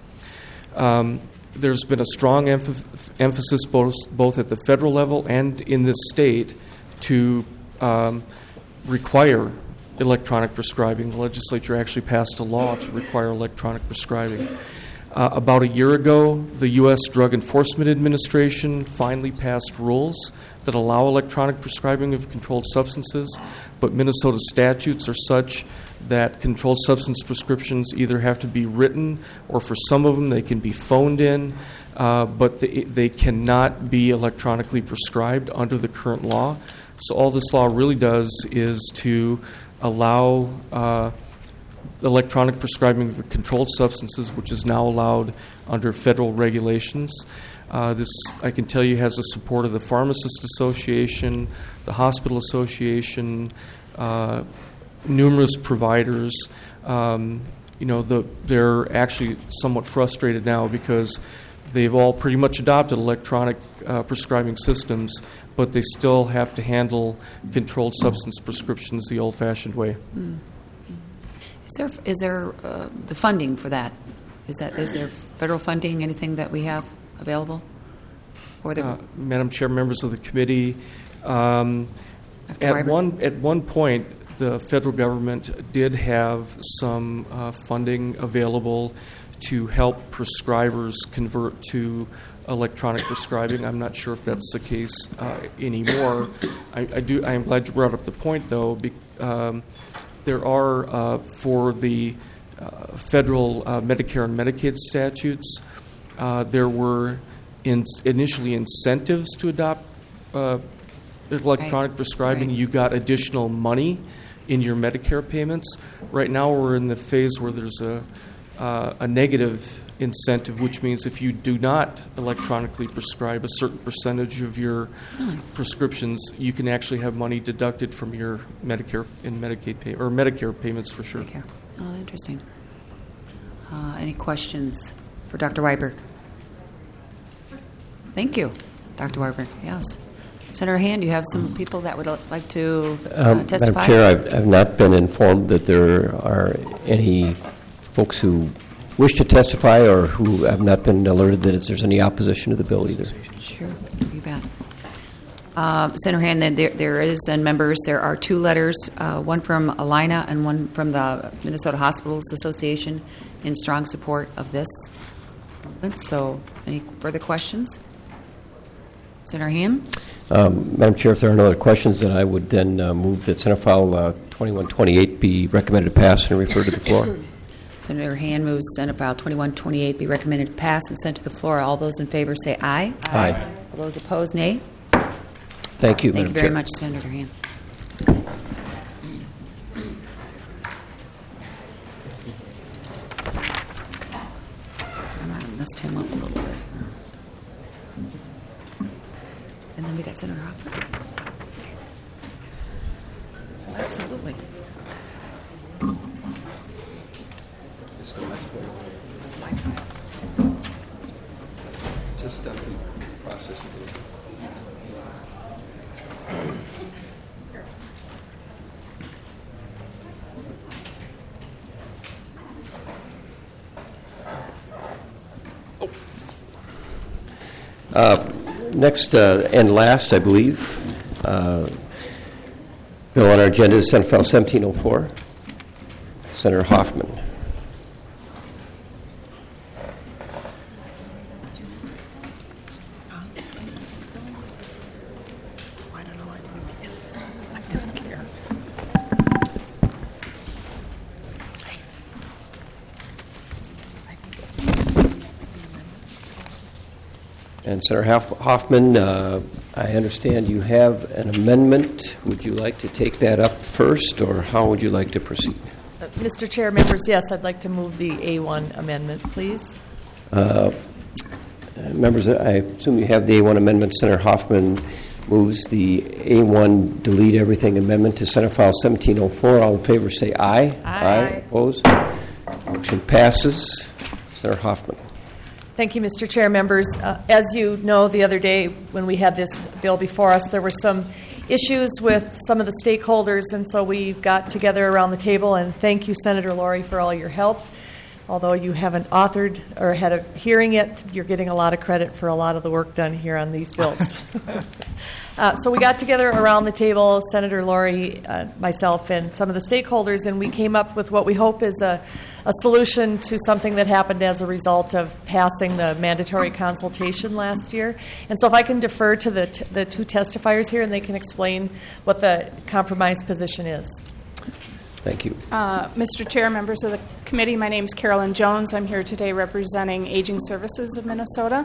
Um, there's been a strong emph- emphasis both, both at the federal level and in this state to um, require electronic prescribing. The legislature actually passed a law to require electronic prescribing. Uh, about a year ago, the U S Drug Enforcement Administration finally passed rules that allow electronic prescribing of controlled substances, but Minnesota statutes are such that controlled substance prescriptions either have to be written, or for some of them they can be phoned in, uh, but they, they cannot be electronically prescribed under the current law. So all this law really does is to allow uh, electronic prescribing of controlled substances, which is now allowed under federal regulations. Uh, this, I can tell you, has the support of the Pharmacist Association, the Hospital Association, uh, numerous providers. Um, you know, the, they're actually somewhat frustrated now because they've all pretty much adopted electronic uh, prescribing systems, but they still have to handle controlled substance prescriptions the old-fashioned way. Mm. Is there is there uh, the funding for that? Is that is there federal funding? Anything that we have available? Or the Uh, Madam Chair, members of the committee, um, Doctor at Weiberg? one at one point, the federal government did have some uh, funding available to help prescribers convert to electronic prescribing. I'm not sure if that's the case uh, anymore. I, I do. I am glad you brought up the point, though. Be, um, there are uh, for the uh, federal uh, Medicare and Medicaid statutes, uh, there were in, initially incentives to adopt uh, electronic Right. prescribing. Right. You got additional money in your Medicare payments. Right now, we're in the phase where there's a uh, a negative incentive, which means if you do not electronically prescribe a certain percentage of your prescriptions, you can actually have money deducted from your Medicare and Medicaid pay, or Medicare payments for sure. Medicare. Oh, interesting. Uh, any questions for Doctor Weiberg? Thank you, Doctor Weiberg. Yes. Senator Hand, you have some people that would uh, like to uh, Um, testify? Madam Chair, I've, I've not been informed that there are any folks who wish to testify or who have not been alerted that there's any opposition to the bill either. Sure, you bet. Uh, Senator Hand, then there, there is, and members, there are two letters, uh, one from Alina and one from the Minnesota Hospitals Association in strong support of this movement. So, any further questions? Senator Hand? Um, Madam Chair, if there are no other questions, then I would then uh, move that Senate File uh, twenty-one twenty-eight be recommended to pass and referred to the floor. Senator Hand moves Senate File twenty-one twenty-eight be recommended to pass and sent to the floor. All those in favor say aye. Aye. All those opposed, nay. Thank you, Thank Madam you very Chair. much, Senator Hand. I might have messed him up a little bit. And then we got Senator Hoffman. Oh, absolutely. This is my time. It's a step in the process. Uh, next uh, and last, I believe, uh, bill on our agenda is Senate File seventeen oh four. Senator Hoffman. And Senator Hoffman, uh, I understand you have an amendment. Would you like to take that up first, or how would you like to proceed? Uh, Mister Chair, members, yes, I'd like to move the A one amendment, please. Uh, members, I assume you have the A one amendment. Senator Hoffman moves the A one delete everything amendment to Senate File seventeen oh four. All in favor say aye. Aye. Aye. Opposed? Motion passes. Senator Hoffman. Thank you, Mister Chair, members. Uh, as you know, the other day when we had this bill before us, there were some issues with some of the stakeholders, and so we got together around the table, and thank you, Senator Laurie, for all your help. Although you haven't authored or had a hearing yet, you're getting a lot of credit for a lot of the work done here on these bills. uh, so we got together around the table, Senator Laurie, uh, myself, and some of the stakeholders, and we came up with what we hope is a a solution to something that happened as a result of passing the mandatory consultation last year. And so if I can defer to the, t- the two testifiers here, and they can explain what the compromise position is. Thank you. Uh, Mister Chair, members of the committee, my name is Carolyn Jones. I'm here today representing Aging Services of Minnesota.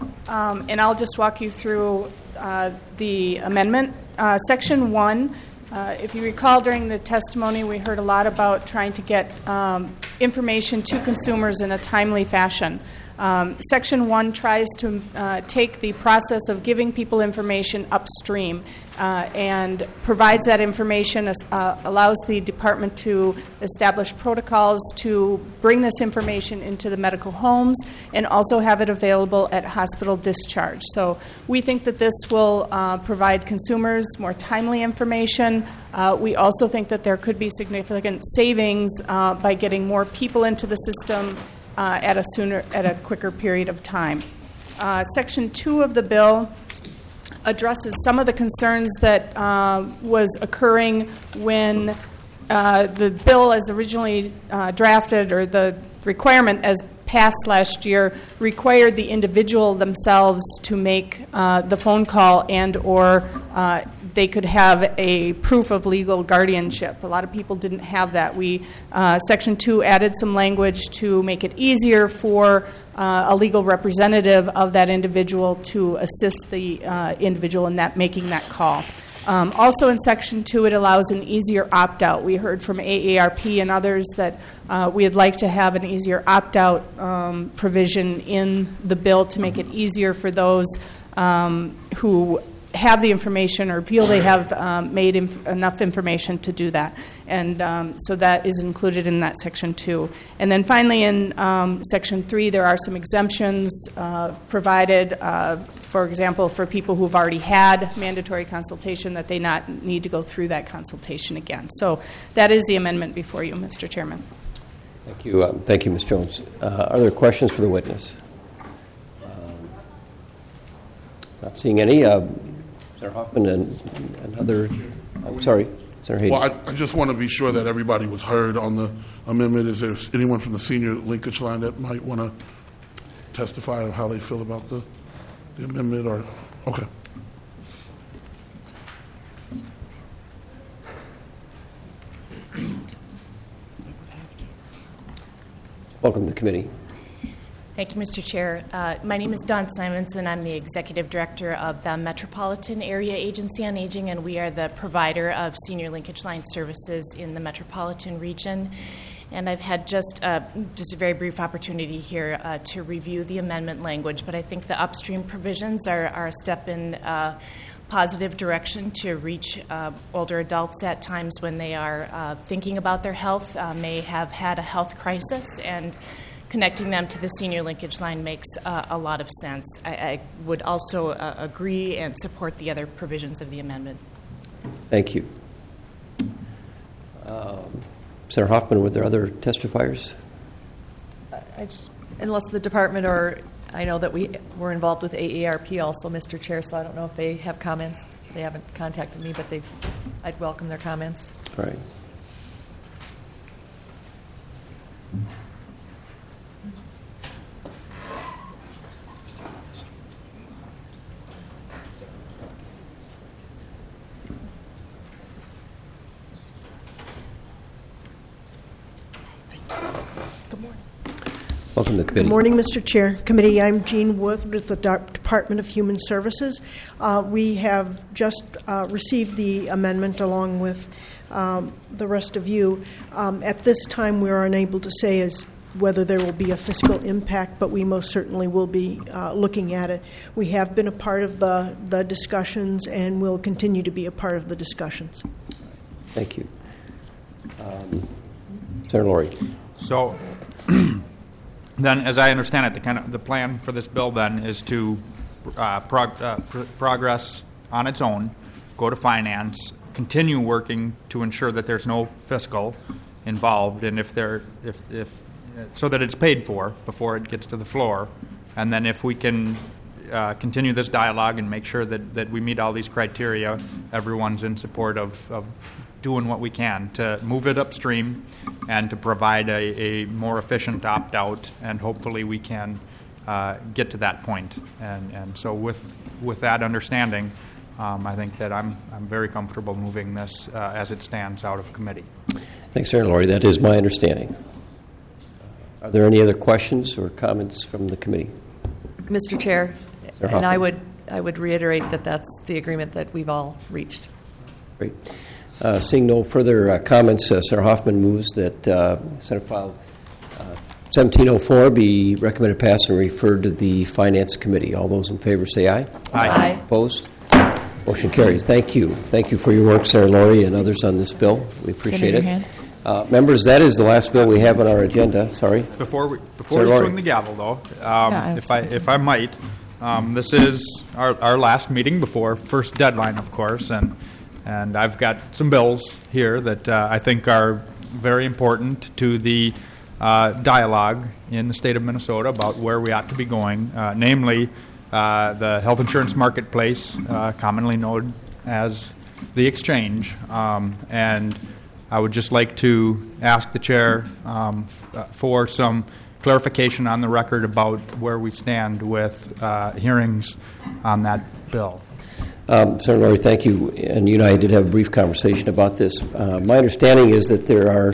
Um, and I'll just walk you through uh, the amendment. Uh, Section one. Uh, if you recall, during the testimony, we heard a lot about trying to get um, information to consumers in a timely fashion. Um, Section one tries to uh, take the process of giving people information upstream uh, and provides that information, uh, allows the department to establish protocols to bring this information into the medical homes and also have it available at hospital discharge. So we think that this will uh, provide consumers more timely information. Uh, we also think that there could be significant savings uh, by getting more people into the system Uh, at a sooner, at a quicker period of time. Uh, Section two of the bill addresses some of the concerns that uh, was occurring when uh, the bill as originally uh, drafted, or the requirement as passed last year, required the individual themselves to make uh, the phone call and or uh, they could have a proof of legal guardianship. A lot of people didn't have that. We, uh, Section two added some language to make it easier for uh, a legal representative of that individual to assist the uh, individual in that making that call. Um, also in Section two, it allows an easier opt-out. We heard from A A R P and others that uh, we'd like to have an easier opt-out um, provision in the bill to make it easier for those um, who have the information or feel they have um, made inf- enough information to do that. And um, so that is included in that Section two. And then finally in um, Section three, there are some exemptions uh, provided, uh, for example, for people who've already had mandatory consultation, that they not need to go through that consultation again. So that is the amendment before you, Mister Chairman. Thank you. Um, thank you, Miz Jones. Uh, are there questions for the witness? Um, not seeing any. Uh, Senator Hoffman and another. I'm sorry, Senator Hayden. Well, I, I just want to be sure that everybody was heard on the amendment. Is there anyone from the senior linkage line that might want to testify of how they feel about the, the amendment? Or okay. Welcome to the committee. Thank you, Mister Chair. Uh, my name is Dawn Simonson. I'm the Executive Director of the Metropolitan Area Agency on Aging, and we are the provider of senior linkage line services in the metropolitan region. And I've had just, uh, just a very brief opportunity here uh, to review the amendment language, but I think the upstream provisions are, are a step in uh, positive direction to reach uh, older adults at times when they are uh, thinking about their health, uh, may have had a health crisis, and connecting them to the senior linkage line makes uh, a lot of sense. I, I would also uh, agree and support the other provisions of the amendment. Thank you. Um, Senator Hoffman, were there other testifiers? I just, unless the department or I know that we were involved with A A R P also, Mister Chair, so I don't know if they have comments. They haven't contacted me, but they, I'd welcome their comments. All right. Welcome to the committee. Good morning, Mister Chair, Committee. I'm Jean Wood with the Department of Human Services. Uh, we have just uh, received the amendment along with um, the rest of you. Um, at this time, we are unable to say as whether there will be a fiscal impact, but we most certainly will be uh, looking at it. We have been a part of the, the discussions and will continue to be a part of the discussions. Thank you. Um, Senator Laurie. So, then, as I understand it, the kind of the plan for this bill then is to uh, prog- uh, pr- progress on its own, go to finance, continue working to ensure that there's no fiscal involved, and if there, if if so that it's paid for before it gets to the floor, and then if we can uh, continue this dialogue and make sure that, that we meet all these criteria, everyone's in support of, of doing what we can to move it upstream and to provide a, a more efficient opt-out, and hopefully we can uh, get to that point. And, and so with with that understanding, um, I think that I'm I'm very comfortable moving this uh, as it stands out of committee. Thanks, Senator Laurie. That is my understanding. Are there any other questions or comments from the committee? Mister Chair, Senator and I Hoffman. would I would reiterate that that's the agreement that we've all reached. Great. Uh, seeing no further uh, comments, uh, Senator Hoffman moves that uh, Senate File uh, seventeen oh four be recommended pass and referred to the Finance Committee. All those in favor say aye. Aye. Aye. Opposed? Motion carries. Thank you. Thank you for your work, Senator Laurie, and others on this bill. We appreciate Senator it. Hand. Uh, members, that is the last bill we have on our agenda. Sorry. Before we before Senator we Laurie. swing the gavel, though, um, Yeah, I if I if I might, um, this is our, our last meeting before first deadline, of course, and and I've got some bills here that uh, I think are very important to the uh, dialogue in the state of Minnesota about where we ought to be going, uh, namely uh, the health insurance marketplace, uh, commonly known as the exchange, um, and I would just like to ask the chair um, f- for some clarification on the record about where we stand with uh, hearings on that bill. Um, Senator Laurie, thank you. And you and I did have a brief conversation about this. Uh, my understanding is that there are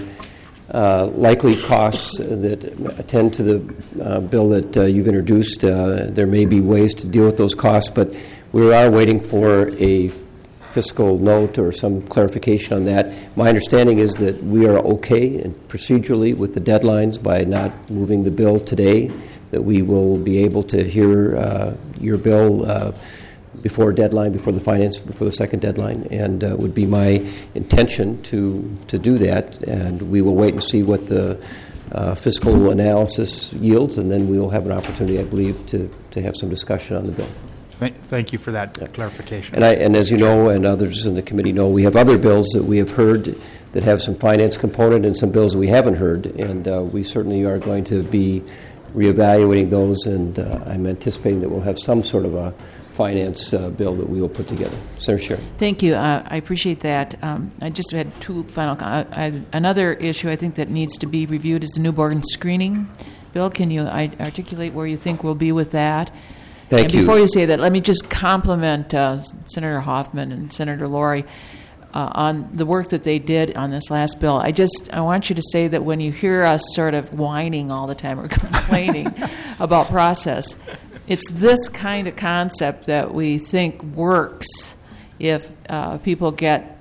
uh, likely costs that attend to the uh, bill that uh, you've introduced. Uh, there may be ways to deal with those costs, but we are waiting for a fiscal note or some clarification on that. My understanding is that we are okay and procedurally with the deadlines by not moving the bill today, that we will be able to hear uh, your bill uh, before deadline, before the finance, before the second deadline, and uh, would be my intention to to do that. And we will wait and see what the uh, fiscal analysis yields, and then we will have an opportunity, I believe, to, to have some discussion on the bill. Thank you for that yeah. clarification. And, I, and as you know, and others in the committee know, we have other bills that we have heard that have some finance component and some bills that we haven't heard, and uh, we certainly are going to be reevaluating those, and uh, I'm anticipating that we'll have some sort of a finance uh, bill that we will put together. Senator Sherry. Thank you. Uh, I appreciate that. Um, I just had two final com- I, I, another issue I think that needs to be reviewed is the newborn screening bill. Can you I, articulate where you think we'll be with that? Thank and you. Before you say that, let me just compliment uh, Senator Hoffman and Senator Laurie uh, on the work that they did on this last bill. I just I want you to say that when you hear us sort of whining all the time or complaining about process, it's this kind of concept that we think works if uh, people get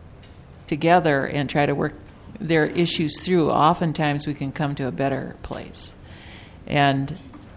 together and try to work their issues through. Oftentimes we can come to a better place. And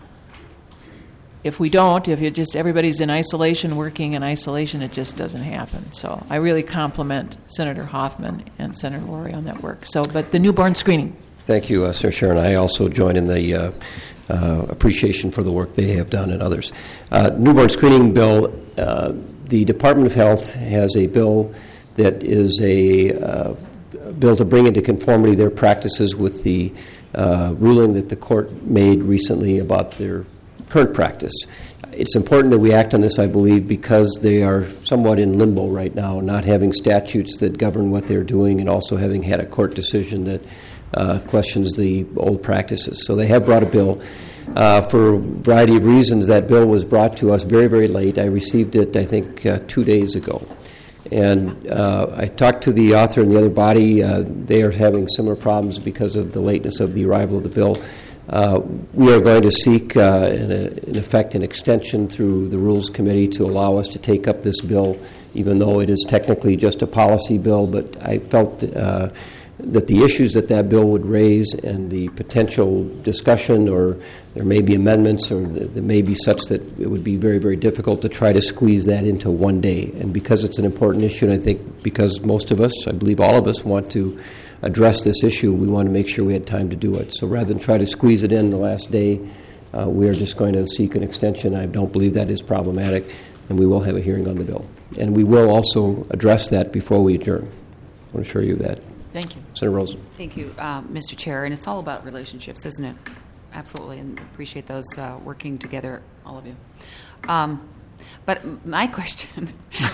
if we don't, if you just everybody's in isolation, working in isolation, it just doesn't happen. So I really compliment Senator Hoffman and Senator Laurie on that work. So, but the newborn screening. Thank you, uh, Senator Sharon. I also join in the uh, uh, appreciation for the work they have done and others. Uh, newborn screening bill, uh, the Department of Health has a bill that is a uh, bill to bring into conformity their practices with the uh, ruling that the court made recently about their current practice. It's important that we act on this, I believe, because they are somewhat in limbo right now, not having statutes that govern what they're doing and also having had a court decision that uh, questions the old practices. So they have brought a bill. Uh, for a variety of reasons, that bill was brought to us very, very late. I received it, I think, uh, two days ago. And uh, I talked to the author and the other body. Uh, they are having similar problems because of the lateness of the arrival of the bill. Uh, we are going to seek, uh, in, a, in effect, an extension through the Rules Committee to allow us to take up this bill, even though it is technically just a policy bill. But I felt uh, that the issues that that bill would raise and the potential discussion, or there may be amendments, or there may be such that it would be very, very difficult to try to squeeze that into one day. And because it's an important issue, and I think because most of us, I believe all of us, want to address this issue, we want to make sure we had time to do it. So rather than try to squeeze it in the last day, uh, we are just going to seek an extension. I don't believe that is problematic, and we will have a hearing on the bill. And we will also address that before we adjourn. I want to assure you of that. Thank you. Senator Rosen. Thank you, uh, Mister Chair. And it's all about relationships, isn't it? Absolutely, and appreciate those uh, working together, all of you. Um, but my question,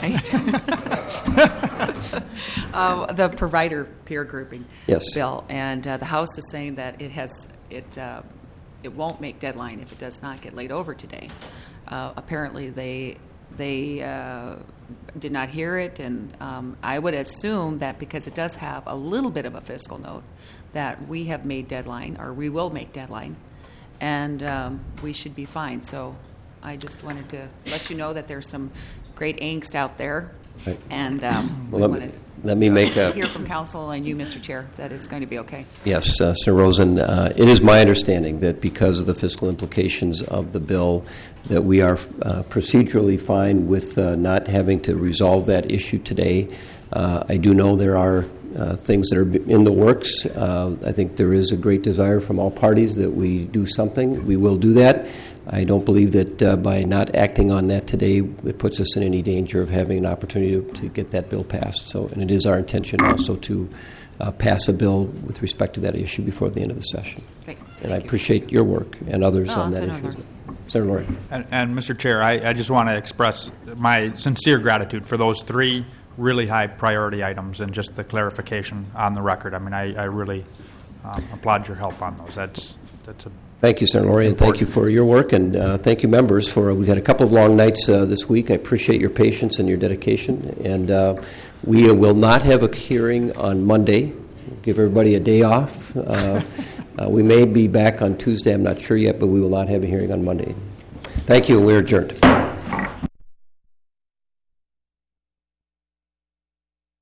uh, the provider peer grouping yes. bill, and uh, the House is saying that it has it uh, it won't make deadline if it does not get laid over today. Uh, apparently, they they uh, did not hear it, and um, I would assume that because it does have a little bit of a fiscal note, that we have made deadline, or we will make deadline, and um, we should be fine. So I just wanted to let you know that there's some great angst out there, right. and um, well, we let, want me, let me make to a... hear from council and you, Mister Chair, that it's going to be okay. Yes, uh, Senator Rosen, uh, it is my understanding that because of the fiscal implications of the bill, that we are uh, procedurally fine with uh, not having to resolve that issue today. Uh, I do know there are uh, things that are in the works. Uh, I think there is a great desire from all parties that we do something. We will do that. I don't believe that uh, by not acting on that today, it puts us in any danger of having an opportunity to, to get that bill passed. So, and it is our intention also to uh, pass a bill with respect to that issue before the end of the session. Great. And Thank I you. appreciate your work and others Oh, on that Senator issue. Lord. Senator Lori. And, and Mister Chair, I, I just want to express my sincere gratitude for those three really high priority items and just the clarification on the record. I mean, I, I really um, applaud your help on those. That's that's a Thank you, Senator Lori, and thank you for your work, and uh, thank you, members, for we've had a couple of long nights uh, this week. I appreciate your patience and your dedication, and uh, we uh, will not have a hearing on Monday. We'll give everybody a day off. Uh, uh, we may be back on Tuesday. I'm not sure yet, but we will not have a hearing on Monday. Thank you, and we're adjourned.